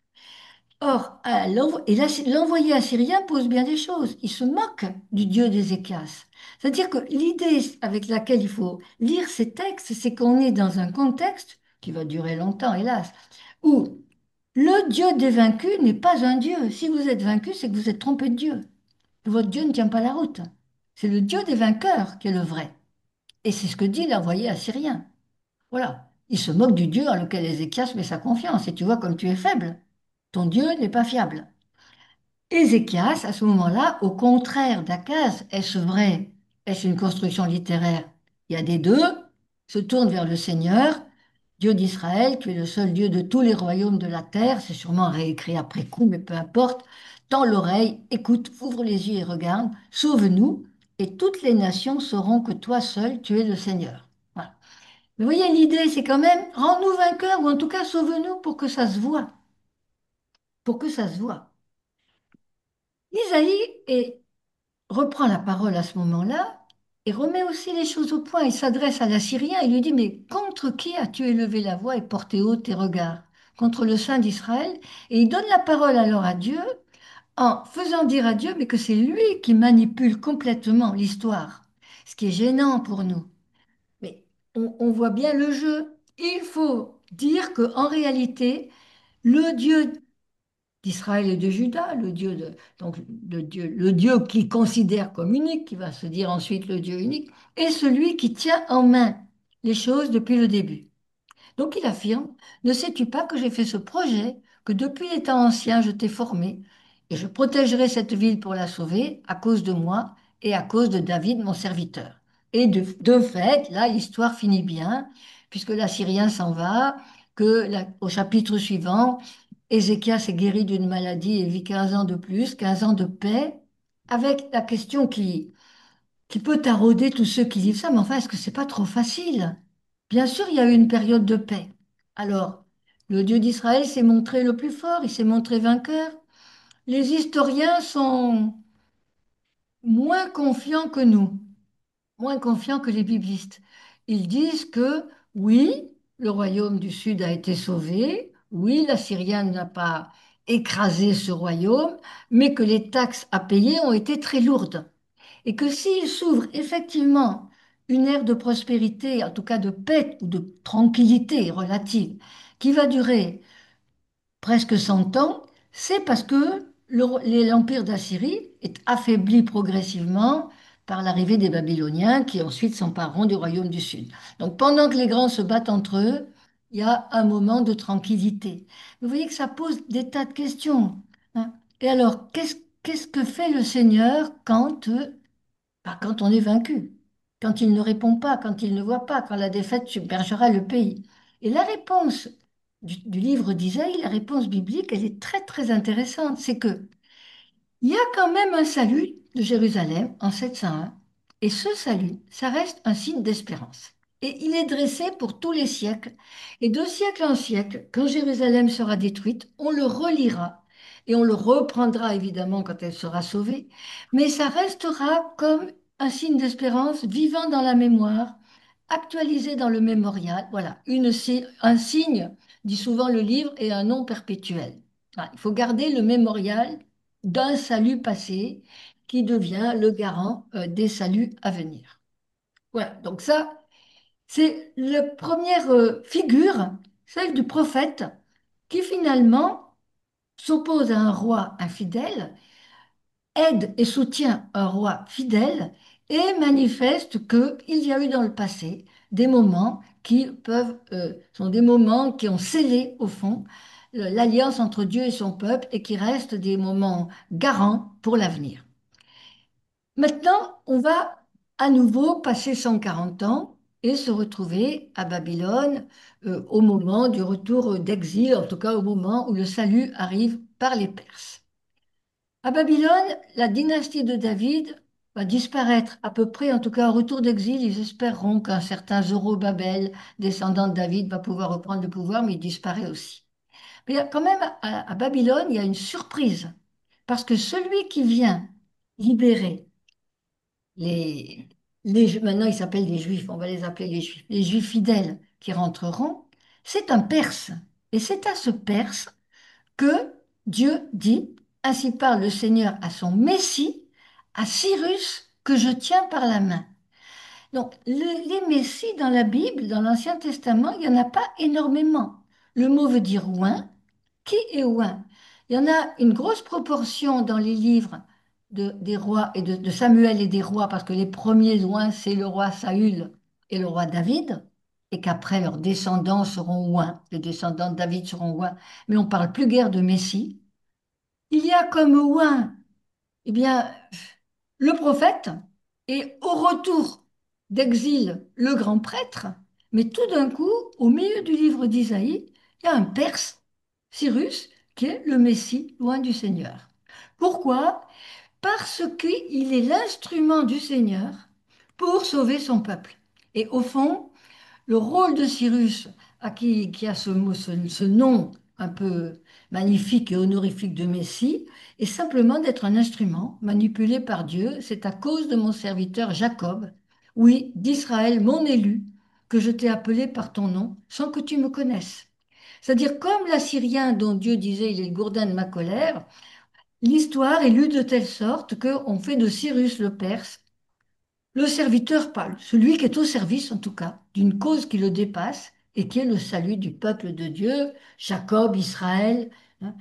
Speaker 1: Or, l'envoyé assyrien pose bien des choses. Il se moque du Dieu d'Ézéchias. C'est-à-dire que l'idée avec laquelle il faut lire ces textes, c'est qu'on est dans un contexte qui va durer longtemps, hélas, où le Dieu des vaincus n'est pas un Dieu. Si vous êtes vaincu, c'est que vous êtes trompé de Dieu. Votre Dieu ne tient pas la route. C'est le Dieu des vainqueurs qui est le vrai. Et c'est ce que dit l'envoyé assyrien. Voilà. Il se moque du Dieu dans lequel Ézéchias met sa confiance. Et tu vois comme tu es faible. Ton Dieu n'est pas fiable. Ézéchias, à ce moment-là, au contraire d'Akaz, est-ce vrai? Est-ce une construction littéraire? Il y a des deux, se tourne vers le Seigneur, Dieu d'Israël, tu es le seul Dieu de tous les royaumes de la terre. C'est sûrement réécrit après coup, mais peu importe. Tends l'oreille, écoute, ouvre les yeux et regarde, sauve-nous, et toutes les nations sauront que toi seul, tu es le Seigneur. Voilà. Mais vous voyez, l'idée, c'est quand même, rends-nous vainqueurs, ou en tout cas, sauve-nous pour que ça se voit, pour que ça se voit. Isaïe reprend la parole à ce moment-là et remet aussi les choses au point. Il s'adresse à l'Assyrien et lui dit, mais contre qui as-tu élevé la voix et porté haut tes regards? Contre le Saint d'Israël. Et il donne la parole alors à Dieu en faisant dire à Dieu, mais que c'est lui qui manipule complètement l'histoire. Ce qui est gênant pour nous. Mais on voit bien le jeu. Il faut dire qu'en réalité, le Dieu d'Israël et de Juda, donc le Dieu qu'il considère comme unique, qui va se dire ensuite le Dieu unique, est celui qui tient en main les choses depuis le début. Donc il affirme, ne sais-tu pas que j'ai fait ce projet, que depuis les temps anciens je t'ai formé, et je protégerai cette ville pour la sauver à cause de moi et à cause de David, mon serviteur. Et de fait, là, l'histoire finit bien, puisque l'Assyrien s'en va, au chapitre suivant, Ézéchias est guéri d'une maladie et vit 15 ans de plus, 15 ans de paix, avec la question qui peut tarauder tous ceux qui lisent ça, mais enfin, est-ce que c'est pas trop facile? Bien sûr, il y a eu une période de paix. Alors, le Dieu d'Israël s'est montré le plus fort, il s'est montré vainqueur. Les historiens sont moins confiants que nous, moins confiants que les biblistes. Ils disent que oui, le royaume du Sud a été sauvé, oui, l'Assyrien n'a pas écrasé ce royaume, mais que les taxes à payer ont été très lourdes. Et que s'il s'ouvre effectivement une ère de prospérité, en tout cas de paix ou de tranquillité relative, qui va durer presque 100 ans, c'est parce que l'empire d'Assyrie est affaibli progressivement par l'arrivée des Babyloniens qui ensuite s'empareront du royaume du Sud. Donc pendant que les grands se battent entre eux, il y a un moment de tranquillité. Vous voyez que ça pose des tas de questions, hein. Et alors, qu'est-ce que fait le Seigneur quand on est vaincu, quand il ne répond pas, quand il ne voit pas, quand la défaite submergera le pays. Et la réponse du livre d'Isaïe, la réponse biblique, elle est très très intéressante. C'est que il y a quand même un salut de Jérusalem en 701, et ce salut, ça reste un signe d'espérance. Et il est dressé pour tous les siècles, et de siècle en siècle, quand Jérusalem sera détruite, on le relira, et on le reprendra évidemment quand elle sera sauvée, mais ça restera comme un signe d'espérance vivant dans la mémoire, actualisé dans le mémorial. Voilà, un signe, dit souvent le livre, et un nom perpétuel. Voilà, il faut garder le mémorial d'un salut passé qui devient le garant des saluts à venir. Voilà, donc ça, c'est la première figure, celle du prophète, qui finalement s'oppose à un roi infidèle, aide et soutient un roi fidèle et manifeste qu'il y a eu dans le passé des moments sont des moments qui ont scellé au fond l'alliance entre Dieu et son peuple et qui restent des moments garants pour l'avenir. Maintenant, on va à nouveau passer 140 ans et se retrouver à Babylone au moment du retour d'exil, en tout cas au moment où le salut arrive par les Perses. À Babylone, la dynastie de David va disparaître à peu près, en tout cas au retour d'exil. Ils espéreront qu'un certain Zorobabel, descendant de David, va pouvoir reprendre le pouvoir, mais il disparaît aussi. Mais il y a quand même à Babylone, il y a une surprise, parce que celui qui vient libérer les, maintenant ils s'appellent les Juifs, on va les appeler les Juifs fidèles qui rentreront, c'est un Perse. Et c'est à ce Perse que Dieu dit, ainsi parle le Seigneur à son Messie, à Cyrus, que je tiens par la main. Donc, les Messies dans la Bible, dans l'Ancien Testament, il n'y en a pas énormément. Le mot veut dire oint. Qui est oint? Il y en a une grosse proportion dans les livres des rois et de Samuel et des rois, parce que les premiers oints, c'est le roi Saül et le roi David, et qu'après leurs descendants seront oints, les descendants de David seront oints. Mais on parle plus guère de Messie. Il y a comme oint, eh bien, le prophète et au retour d'exil, le grand prêtre, mais tout d'un coup, au milieu du livre d'Isaïe, il y a un Perse, Cyrus, qui est le Messie loin du Seigneur. Pourquoi? Parce qu'il est l'instrument du Seigneur pour sauver son peuple. Et au fond, le rôle de Cyrus, qui a ce nom un peu magnifique et honorifique de Messie, est simplement d'être un instrument manipulé par Dieu. C'est à cause de mon serviteur Jacob, oui, d'Israël, mon élu, que je t'ai appelé par ton nom, sans que tu me connaisses. C'est-à-dire, comme l'Assyrien dont Dieu disait, il est le gourdin de ma colère, l'histoire est lue de telle sorte qu'on fait de Cyrus le Perse le serviteur pâle, celui qui est au service, en tout cas, d'une cause qui le dépasse et qui est le salut du peuple de Dieu, Jacob, Israël. Hein.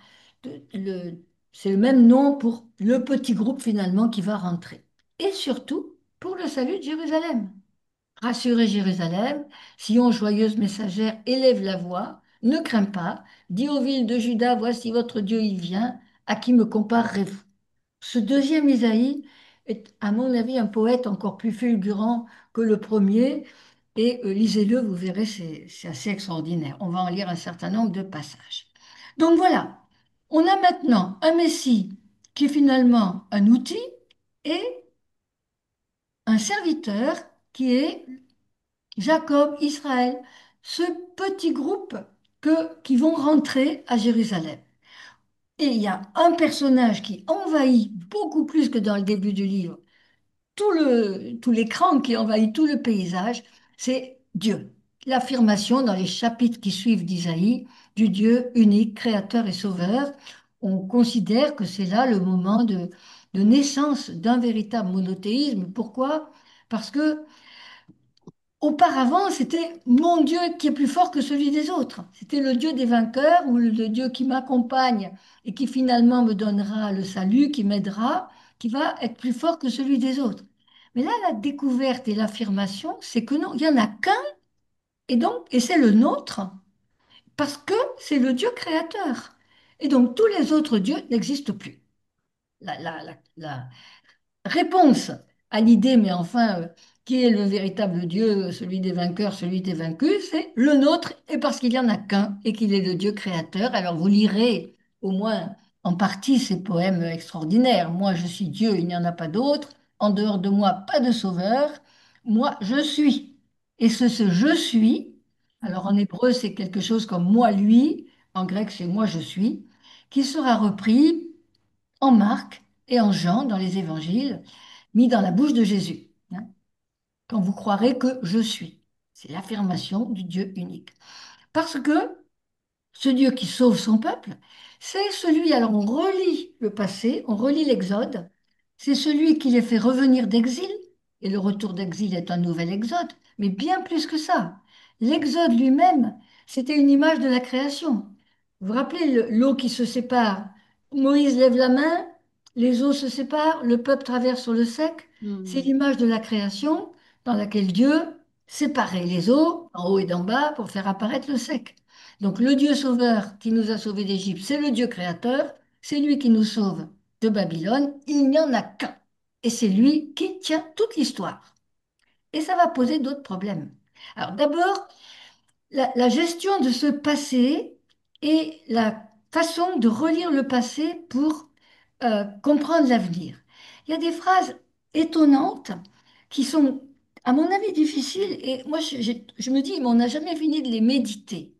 Speaker 1: C'est le même nom pour le petit groupe finalement qui va rentrer. Et surtout pour le salut de Jérusalem. Rassurez Jérusalem, Sion, joyeuse messagère, élève la voix, ne crains pas, dis aux villes de Juda, voici votre Dieu, il vient, à qui me comparerez-vous? Ce deuxième Isaïe est, à mon avis, un poète encore plus fulgurant que le premier. Et lisez-le, vous verrez, c'est assez extraordinaire. On va en lire un certain nombre de passages. Donc voilà, on a maintenant un Messie qui est finalement un outil et un serviteur qui est Jacob, Israël, ce petit groupe qui vont rentrer à Jérusalem. Et il y a un personnage qui envahit beaucoup plus que dans le début du livre tout l'écran qui envahit tout le paysage, c'est Dieu. L'affirmation dans les chapitres qui suivent d'Isaïe du Dieu unique, créateur et sauveur. On considère que c'est là le moment de naissance d'un véritable monothéisme. Pourquoi? Parce que auparavant, c'était mon Dieu qui est plus fort que celui des autres. C'était le Dieu des vainqueurs ou le Dieu qui m'accompagne et qui finalement me donnera le salut, qui m'aidera, qui va être plus fort que celui des autres. Mais là, la découverte et l'affirmation, c'est que non, il n'y en a qu'un et c'est le nôtre parce que c'est le Dieu créateur. Et donc tous les autres dieux n'existent plus. La réponse à l'idée, mais enfin, qui est le véritable Dieu, celui des vainqueurs, celui des vaincus, c'est le nôtre, et parce qu'il n'y en a qu'un, et qu'il est le Dieu créateur. Alors vous lirez au moins en partie ces poèmes extraordinaires. Moi, je suis Dieu, il n'y en a pas d'autre. En dehors de moi, pas de sauveur. Moi, je suis. Et ce je suis, alors en hébreu, c'est quelque chose comme moi, lui, en grec, c'est moi, je suis, qui sera repris en Marc et en Jean dans les évangiles, mis dans la bouche de Jésus, hein, quand vous croirez que je suis. C'est l'affirmation du Dieu unique. Parce que ce Dieu qui sauve son peuple, c'est celui, alors on relit le passé, on relit l'Exode, c'est celui qui les fait revenir d'exil, et le retour d'exil est un nouvel Exode, mais bien plus que ça. L'Exode lui-même, c'était une image de la création. Vous vous rappelez l'eau qui se sépare? Moïse lève la main, les eaux se séparent, le peuple traverse sur le sec. C'est
Speaker 2: Hmm.
Speaker 1: l'image de la création dans laquelle Dieu séparait les eaux en haut et d'en bas pour faire apparaître le sec. Donc le Dieu sauveur qui nous a sauvés d'Égypte, c'est le Dieu créateur, c'est lui qui nous sauve de Babylone, il n'y en a qu'un. Et c'est lui qui tient toute l'histoire. Et ça va poser d'autres problèmes. Alors d'abord, la gestion de ce passé et la façon de relire le passé pour comprendre l'avenir. Il y a des phrases étonnantes qui sont, à mon avis, difficiles. Et moi, je me dis, mais on n'a jamais fini de les méditer.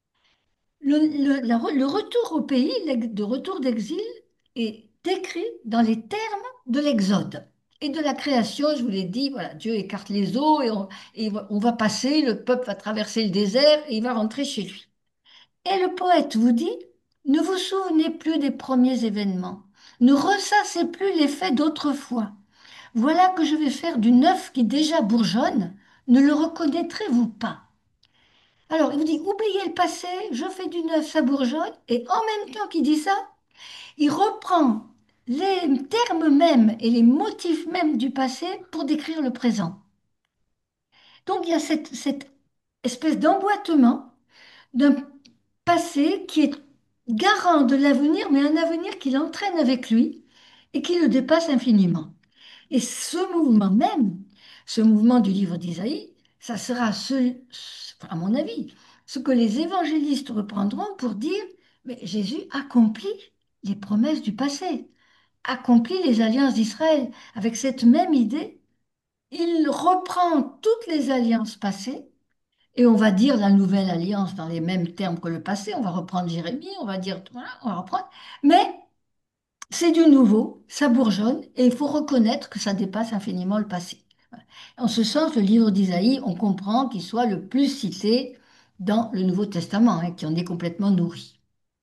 Speaker 1: Le retour au pays, de retour d'exil, est décrit dans les termes de l'Exode et de la création. Je vous l'ai dit, voilà, Dieu écarte les eaux et on va passer, le peuple va traverser le désert et il va rentrer chez lui. Et le poète vous dit, ne vous souvenez plus des premiers événements, ne ressassez plus les faits d'autrefois. Voilà que je vais faire du œuf qui déjà bourgeonne, ne le reconnaîtrez-vous pas? Alors, il vous dit, oubliez le passé, je fais du neuf, ça bourgeonne, et en même temps qu'il dit ça, il reprend les termes mêmes et les motifs mêmes du passé pour décrire le présent. Donc, il y a cette espèce d'emboîtement d'un passé qui est garant de l'avenir, mais un avenir qu'il entraîne avec lui et qui le dépasse infiniment. Et ce mouvement même, ce mouvement du livre d'Isaïe, ça sera, à mon avis, ce que les évangélistes reprendront pour dire, mais Jésus accomplit les promesses du passé, accomplit les alliances d'Israël. Avec cette même idée, il reprend toutes les alliances passées et on va dire la nouvelle alliance dans les mêmes termes que le passé. On va reprendre Jérémie, on va dire, voilà, on va reprendre. Mais c'est du nouveau, ça bourgeonne, et il faut reconnaître que ça dépasse infiniment le passé. En ce sens, le livre d'Isaïe, on comprend qu'il soit le plus cité dans le Nouveau Testament, hein, qui en est complètement nourri.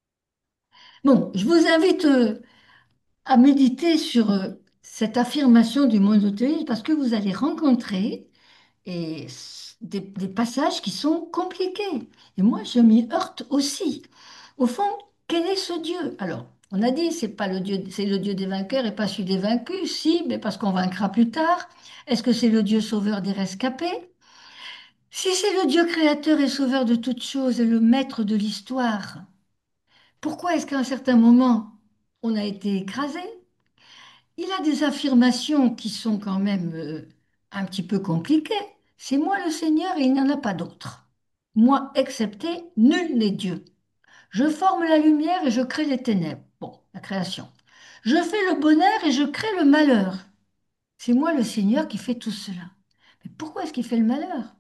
Speaker 1: Bon, je vous invite à méditer sur cette affirmation du monothéisme parce que vous allez rencontrer des passages qui sont compliqués. Et moi, je m'y heurte aussi. Au fond, quel est ce Dieu? Alors, on a dit, c'est pas le Dieu, c'est le Dieu des vainqueurs et pas celui des vaincus. Si, mais parce qu'on vaincra plus tard. Est-ce que c'est le Dieu sauveur des rescapés? Si c'est le Dieu créateur et sauveur de toutes choses et le maître de l'histoire, pourquoi est-ce qu'à un certain moment, on a été écrasé? Il a des affirmations qui sont quand même un petit peu compliquées. C'est moi le Seigneur et il n'y en a pas d'autre. Moi excepté, nul n'est Dieu. Je forme la lumière et je crée les ténèbres. Bon, la création. Je fais le bonheur et je crée le malheur. C'est moi le Seigneur qui fait tout cela. Mais pourquoi est-ce qu'il fait le malheur?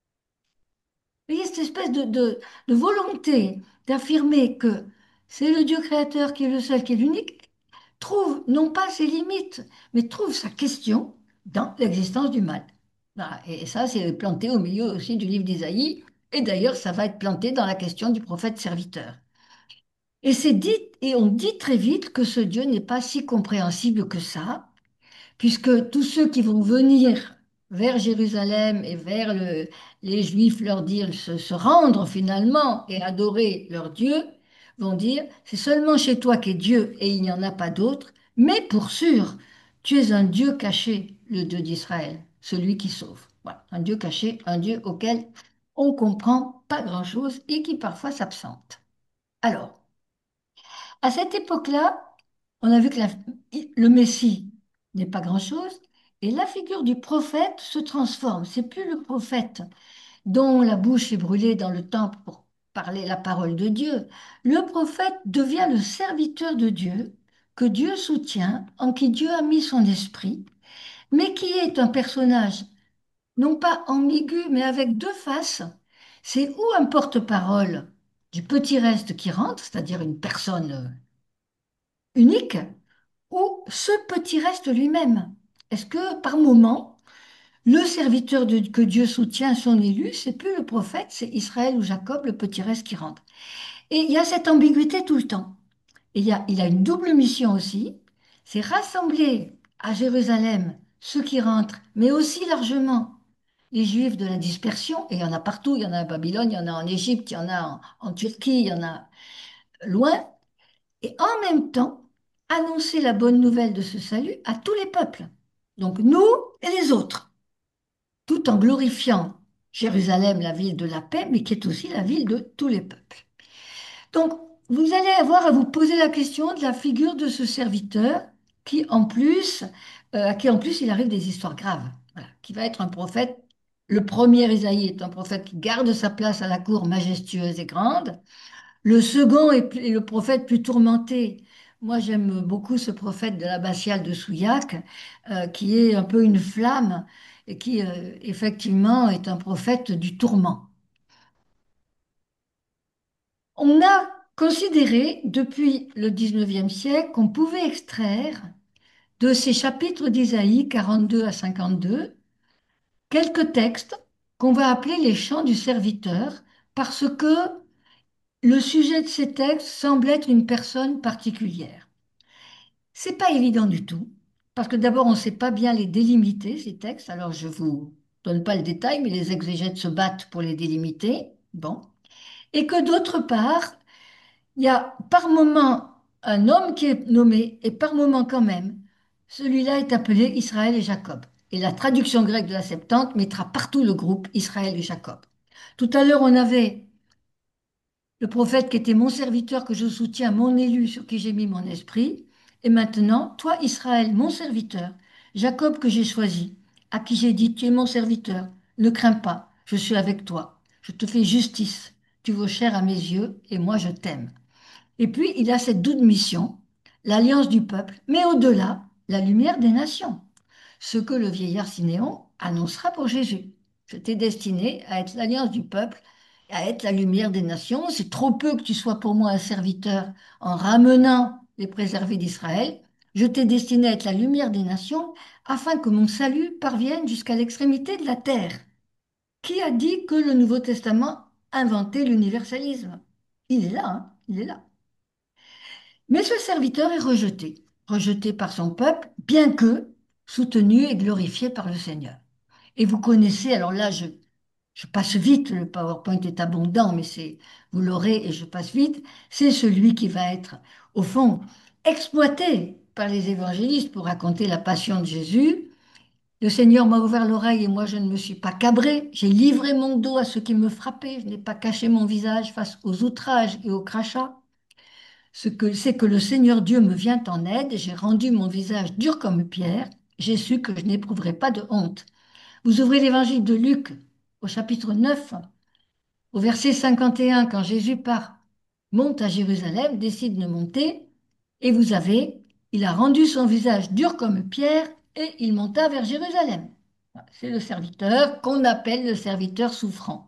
Speaker 1: Vous voyez, cette espèce de volonté d'affirmer que c'est le Dieu créateur qui est le seul, qui est l'unique, trouve non pas ses limites, mais trouve sa question dans l'existence du mal. Voilà. Et ça, c'est planté au milieu aussi du livre d'Isaïe. Et d'ailleurs, ça va être planté dans la question du prophète serviteur. Et c'est dit, et on dit très vite que ce Dieu n'est pas si compréhensible que ça, puisque tous ceux qui vont venir vers Jérusalem et vers les Juifs, leur dire, se rendre finalement et adorer leur Dieu, vont dire, c'est seulement chez toi qu'est Dieu et il n'y en a pas d'autre, mais pour sûr, tu es un Dieu caché, le Dieu d'Israël, celui qui sauve. Voilà, un Dieu caché, un Dieu auquel on comprend pas grand-chose et qui parfois s'absente. Alors, à cette époque-là, on a vu que le Messie n'est pas grand-chose et la figure du prophète se transforme. C'est plus le prophète dont la bouche est brûlée dans le temple pour parler la parole de Dieu. Le prophète devient le serviteur de Dieu que Dieu soutient, en qui Dieu a mis son esprit, mais qui est un personnage non pas ambigu, mais avec deux faces. C'est ou un porte-parole du petit reste qui rentre, c'est-à-dire une personne unique, ou ce petit reste lui-même? Est-ce que par moment, le serviteur que Dieu soutient, son élu, c'est plus le prophète, c'est Israël ou Jacob, le petit reste qui rentre? Et il y a cette ambiguïté tout le temps. Et il a une double mission aussi, c'est rassembler à Jérusalem ceux qui rentrent, mais aussi largement les Juifs de la dispersion, et il y en a partout, il y en a à Babylone, il y en a en Égypte, il y en a en Turquie, il y en a loin, et en même temps annoncer la bonne nouvelle de ce salut à tous les peuples, donc nous et les autres, tout en glorifiant Jérusalem, la ville de la paix, mais qui est aussi la ville de tous les peuples. Donc, vous allez avoir à vous poser la question de la figure de ce serviteur qui, en plus, à qui en plus il arrive des histoires graves, voilà, qui va être un prophète. Le premier Isaïe est un prophète qui garde sa place à la cour majestueuse et grande. Le second est le prophète plus tourmenté. Moi, j'aime beaucoup ce prophète de l'abbatiale de Souillac, qui est un peu une flamme et qui, effectivement, est un prophète du tourment. On a considéré depuis le 19e siècle qu'on pouvait extraire de ces chapitres d'Isaïe 42 à 52 quelques textes qu'on va appeler les chants du serviteur parce que le sujet de ces textes semble être une personne particulière. C'est pas évident du tout, parce que d'abord, on ne sait pas bien les délimiter, ces textes. Alors, je vous donne pas le détail, mais les exégètes se battent pour les délimiter. Bon. Et que d'autre part, il y a par moment un homme qui est nommé, et par moment quand même, celui-là est appelé Israël et Jacob. Et la traduction grecque de la Septante mettra partout le groupe Israël et Jacob. Tout à l'heure, on avait le prophète qui était mon serviteur, que je soutiens, mon élu, sur qui j'ai mis mon esprit. Et maintenant, toi, Israël, mon serviteur, Jacob que j'ai choisi, à qui j'ai dit, tu es mon serviteur, ne crains pas, je suis avec toi, je te fais justice, tu vaux cher à mes yeux, et moi je t'aime. Et puis, il a cette double mission, l'alliance du peuple, mais au-delà, la lumière des nations, ce que le vieillard Siméon annoncera pour Jésus. Je t'ai destiné à être l'alliance du peuple, à être la lumière des nations. C'est trop peu que tu sois pour moi un serviteur en ramenant les préservés d'Israël. Je t'ai destiné à être la lumière des nations afin que mon salut parvienne jusqu'à l'extrémité de la terre. Qui a dit que le Nouveau Testament inventait l'universalisme? Il est là, hein, il est là. Mais ce serviteur est rejeté, rejeté par son peuple, bien que soutenu et glorifié par le Seigneur. Et vous connaissez, alors là, je passe vite, le PowerPoint est abondant, mais vous l'aurez et je passe vite, c'est celui qui va être, au fond, exploité par les évangélistes pour raconter la passion de Jésus. Le Seigneur m'a ouvert l'oreille et moi je ne me suis pas cabré. J'ai livré mon dos à ceux qui me frappaient. Je n'ai pas caché mon visage face aux outrages et aux crachats. Ce que c'est que le Seigneur Dieu me vient en aide et j'ai rendu mon visage dur comme pierre. J'ai su que je n'éprouverai pas de honte. Vous ouvrez l'évangile de Luc au chapitre 9, au verset 51, quand Jésus part, monte à Jérusalem, décide de monter, et vous avez, il a rendu son visage dur comme pierre et il monta vers Jérusalem. C'est le serviteur qu'on appelle le serviteur souffrant.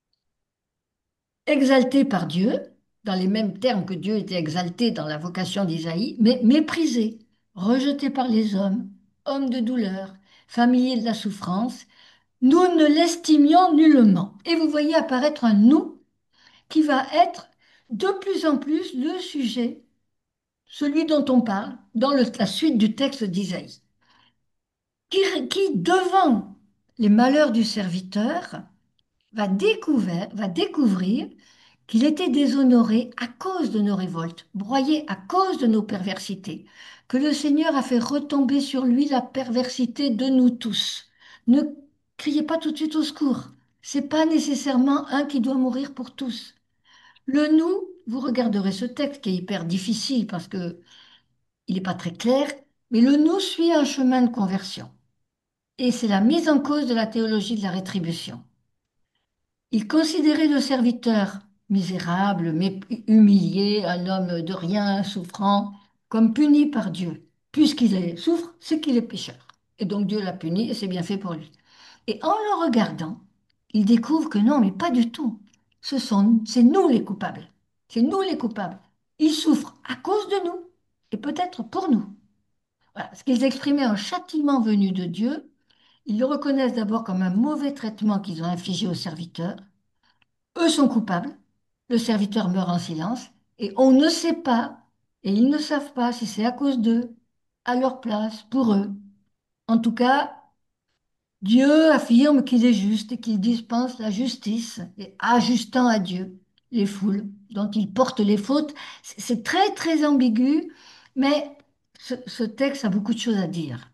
Speaker 1: Exalté par Dieu, dans les mêmes termes que Dieu était exalté dans la vocation d'Isaïe, mais méprisé, rejeté par les hommes, homme de douleur, familier de la souffrance, nous ne l'estimions nullement. Et vous voyez apparaître un nous qui va être de plus en plus le sujet, celui dont on parle dans la suite du texte d'Isaïe, qui, devant les malheurs du serviteur, va découvrir qu'il était déshonoré à cause de nos révoltes, broyé à cause de nos perversités, que le Seigneur a fait retomber sur lui la perversité de nous tous. Ne criez pas tout de suite au secours. C'est pas nécessairement un qui doit mourir pour tous. Le nous, vous regarderez ce texte qui est hyper difficile parce que il n'est pas très clair, mais le nous suit un chemin de conversion. Et c'est la mise en cause de la théologie de la rétribution. Il considérait le serviteur misérable, mais humilié, un homme de rien, souffrant, comme puni par Dieu. Souffre, c'est qu'il est pécheur. Et donc Dieu l'a puni et c'est bien fait pour lui. Et en le regardant, il découvre que non, mais pas du tout. C'est nous les coupables. C'est nous les coupables. Ils souffrent à cause de nous et peut-être pour nous. Voilà. Ce qu'ils exprimaient un châtiment venu de Dieu, ils le reconnaissent d'abord comme un mauvais traitement qu'ils ont infligé au serviteur. Eux sont coupables, le serviteur meurt en silence, et on ne sait pas, et ils ne savent pas si c'est à cause d'eux, à leur place, pour eux. En tout cas, Dieu affirme qu'il est juste et qu'il dispense la justice, et ajustant à Dieu les foules dont il porte les fautes. C'est très, très ambigu, mais ce texte a beaucoup de choses à dire.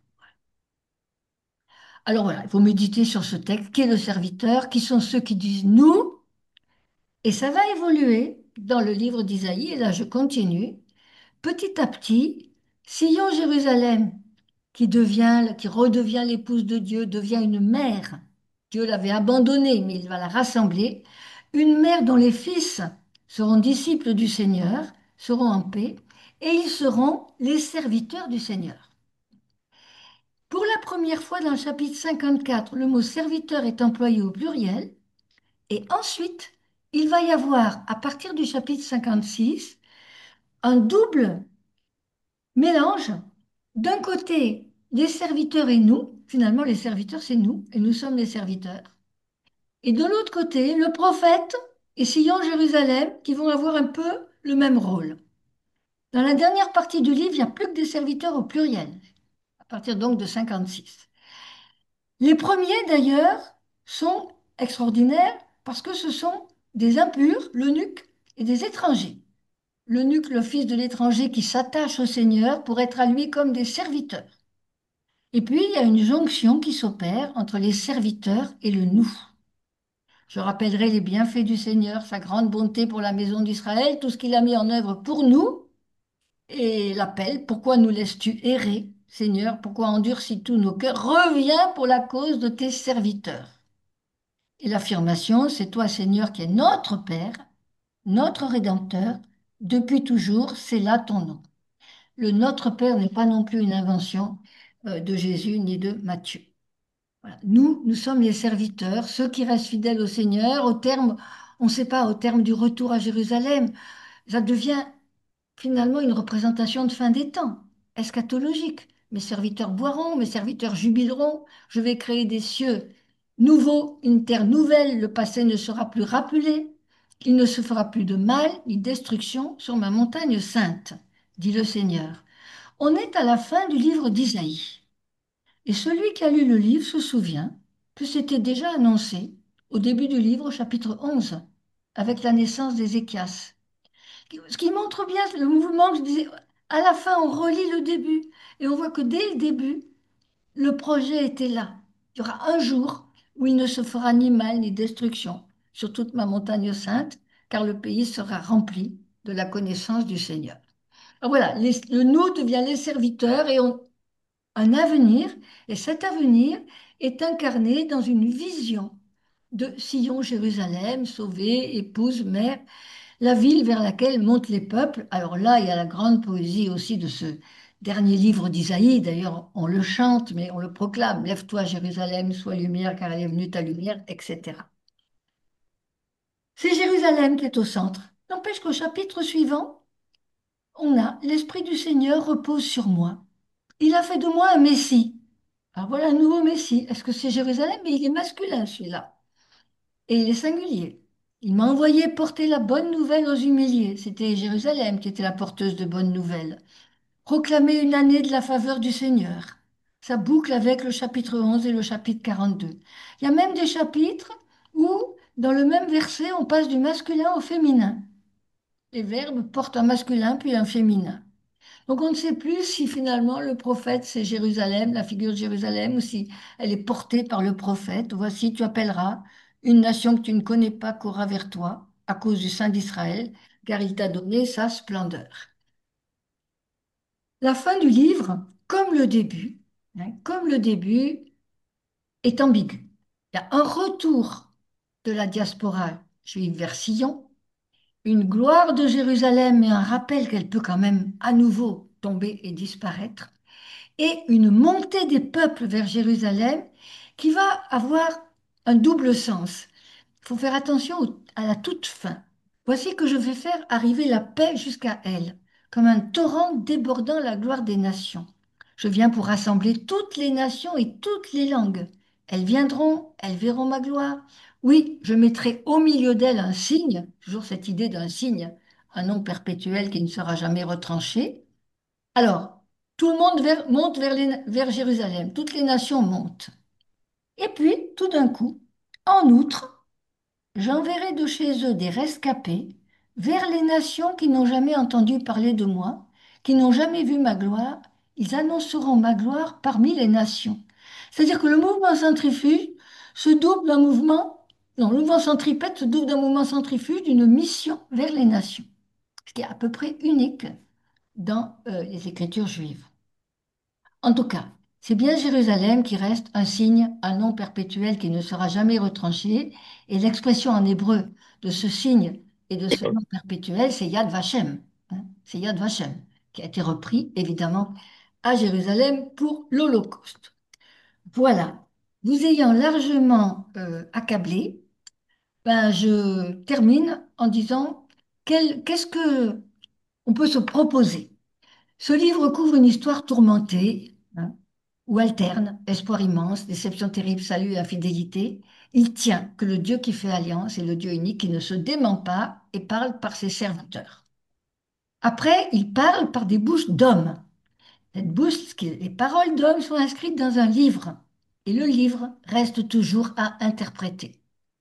Speaker 1: Alors voilà, il faut méditer sur ce texte. Qui est le serviteur? Qui sont ceux qui disent nous? Et ça va évoluer dans le livre d'Isaïe, et là je continue. Petit à petit, Sion Jérusalem, qui redevient l'épouse de Dieu, devient une mère. Dieu l'avait abandonnée, mais il va la rassembler. Une mère dont les fils seront disciples du Seigneur, seront en paix, et ils seront les serviteurs du Seigneur. Pour la première fois dans le chapitre 54, le mot serviteur est employé au pluriel. Et ensuite, il va y avoir, à partir du chapitre 56, un double mélange. D'un côté, les serviteurs et nous, finalement les serviteurs c'est nous, et nous sommes les serviteurs. Et de l'autre côté, le prophète et Sion Jérusalem qui vont avoir un peu le même rôle. Dans la dernière partie du livre, il n'y a plus que des serviteurs au pluriel, à partir donc de 56. Les premiers d'ailleurs sont extraordinaires parce que ce sont des impurs, l'eunuque, et des étrangers. L'eunuque, le fils de l'étranger qui s'attache au Seigneur pour être à lui comme des serviteurs. Et puis, il y a une jonction qui s'opère entre les serviteurs et le nous. Je rappellerai les bienfaits du Seigneur, sa grande bonté pour la maison d'Israël, tout ce qu'il a mis en œuvre pour nous, et l'appel, pourquoi nous laisses-tu errer, Seigneur, pourquoi endurcis tous nos cœurs, reviens pour la cause de tes serviteurs. Et l'affirmation, c'est toi, Seigneur, qui es notre Père, notre Rédempteur, depuis toujours, c'est là ton nom. Le Notre Père n'est pas non plus une invention de Jésus ni de Matthieu. Voilà. Nous sommes les serviteurs, ceux qui restent fidèles au Seigneur, au terme, on ne sait pas, au terme du retour à Jérusalem. Ça devient finalement une représentation de fin des temps, eschatologique. Mes serviteurs boiront, mes serviteurs jubileront, je vais créer des cieux nouveaux, une terre nouvelle, le passé ne sera plus rappelé, il ne se fera plus de mal ni destruction sur ma montagne sainte, dit le Seigneur. On est à la fin du livre d'Isaïe, et celui qui a lu le livre se souvient que c'était déjà annoncé au début du livre, au chapitre 11, avec la naissance d'Ézéchias. Ce qui montre bien le mouvement que je disais. À la fin, on relit le début et on voit que dès le début, le projet était là. Il y aura un jour où il ne se fera ni mal ni destruction sur toute ma montagne sainte, car le pays sera rempli de la connaissance du Seigneur. Alors voilà, le nous devient les serviteurs et ont un avenir, et cet avenir est incarné dans une vision de Sion, Jérusalem, sauvée, épouse, mère, la ville vers laquelle montent les peuples. Alors là, il y a la grande poésie aussi de ce dernier livre d'Isaïe. D'ailleurs, on le chante, mais on le proclame. Lève-toi, Jérusalem, sois lumière, car elle est venue ta lumière, etc. C'est Jérusalem qui est au centre. N'empêche qu'au chapitre suivant, on a l'Esprit du Seigneur repose sur moi. Il a fait de moi un Messie. Alors voilà un nouveau Messie. Est-ce que c'est Jérusalem? Mais il est masculin, celui-là. Et il est singulier. Il m'a envoyé porter la bonne nouvelle aux humiliés. C'était Jérusalem qui était la porteuse de bonnes nouvelles. Proclamer une année de la faveur du Seigneur. Ça boucle avec le chapitre 11 et le chapitre 42. Il y a même des chapitres où, dans le même verset, on passe du masculin au féminin. Les verbes portent un masculin puis un féminin. Donc on ne sait plus si finalement le prophète c'est Jérusalem, la figure de Jérusalem, ou si elle est portée par le prophète. Voici, tu appelleras une nation que tu ne connais pas courra vers toi à cause du Saint d'Israël, car il t'a donné sa splendeur. La fin du livre, comme le début, est ambigu. Il y a un retour de la diaspora juive vers Sion, une gloire de Jérusalem et un rappel qu'elle peut quand même à nouveau tomber et disparaître, et une montée des peuples vers Jérusalem qui va avoir un double sens. Il faut faire attention à la toute fin. Voici que je vais faire arriver la paix jusqu'à elle, comme un torrent débordant la gloire des nations. Je viens pour rassembler toutes les nations et toutes les langues. Elles viendront, elles verront ma gloire. Oui, je mettrai au milieu d'elles un signe, toujours cette idée d'un signe, un nom perpétuel qui ne sera jamais retranché. Alors, tout le monde monte vers Jérusalem, toutes les nations montent. Et puis, tout d'un coup, en outre, j'enverrai de chez eux des rescapés vers les nations qui n'ont jamais entendu parler de moi, qui n'ont jamais vu ma gloire. Ils annonceront ma gloire parmi les nations. C'est-à-dire que le mouvement centrifuge se double d'un mouvement, non, le mouvement centripète se double d'un mouvement centrifuge d'une mission vers les nations, ce qui est à peu près unique dans les Écritures juives. En tout cas, c'est bien Jérusalem qui reste un signe, un nom perpétuel qui ne sera jamais retranché. Et l'expression en hébreu de ce signe et de ce nom perpétuel, c'est Yad Vashem. C'est Yad Vashem, qui a été repris évidemment à Jérusalem pour l'Holocauste. Voilà. Vous ayant largement accablé, ben, je termine en disant qu'est-ce que on peut se proposer? Ce livre couvre une histoire tourmentée, hein, où alterne espoir immense, déception terrible, salut et infidélité. Il tient que le Dieu qui fait alliance est le Dieu unique qui ne se dément pas et parle par ses serviteurs. Après, il parle par des bouches d'hommes. Les paroles d'hommes sont inscrites dans un livre et le livre reste toujours à interpréter.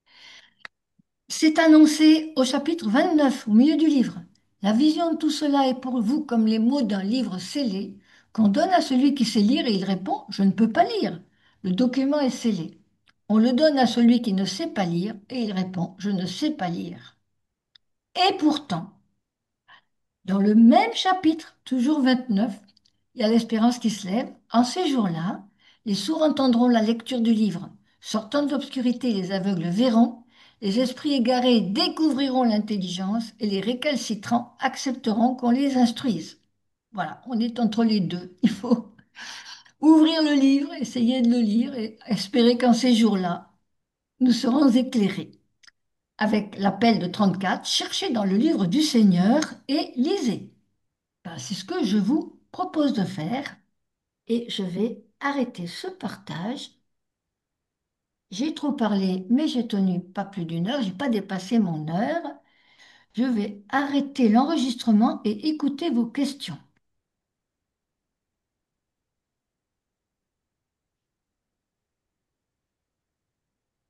Speaker 1: C'est annoncé au chapitre 29, au milieu du livre. La vision de tout cela est pour vous comme les mots d'un livre scellé qu'on donne à celui qui sait lire et il répond, je ne peux pas lire. Le document est scellé. On le donne à celui qui ne sait pas lire et il répond, je ne sais pas lire. Et pourtant, dans le même chapitre, toujours 29, il y a l'espérance qui se lève. En ces jours-là, les sourds entendront la lecture du livre. Sortant de l'obscurité, les aveugles verront. Les esprits égarés découvriront l'intelligence et les récalcitrants accepteront qu'on les instruise. Voilà, on est entre les deux. Il faut Ouvrir le livre, essayer de le lire et espérer qu'en ces jours-là, nous serons éclairés. Avec l'appel de 34, cherchez dans le livre du Seigneur et lisez. Ben, c'est ce que je vous propose de faire et je vais arrêter ce partage. J'ai trop parlé, mais j'ai tenu pas plus d'une heure, j'ai pas dépassé mon heure. Je vais arrêter l'enregistrement et écouter vos questions.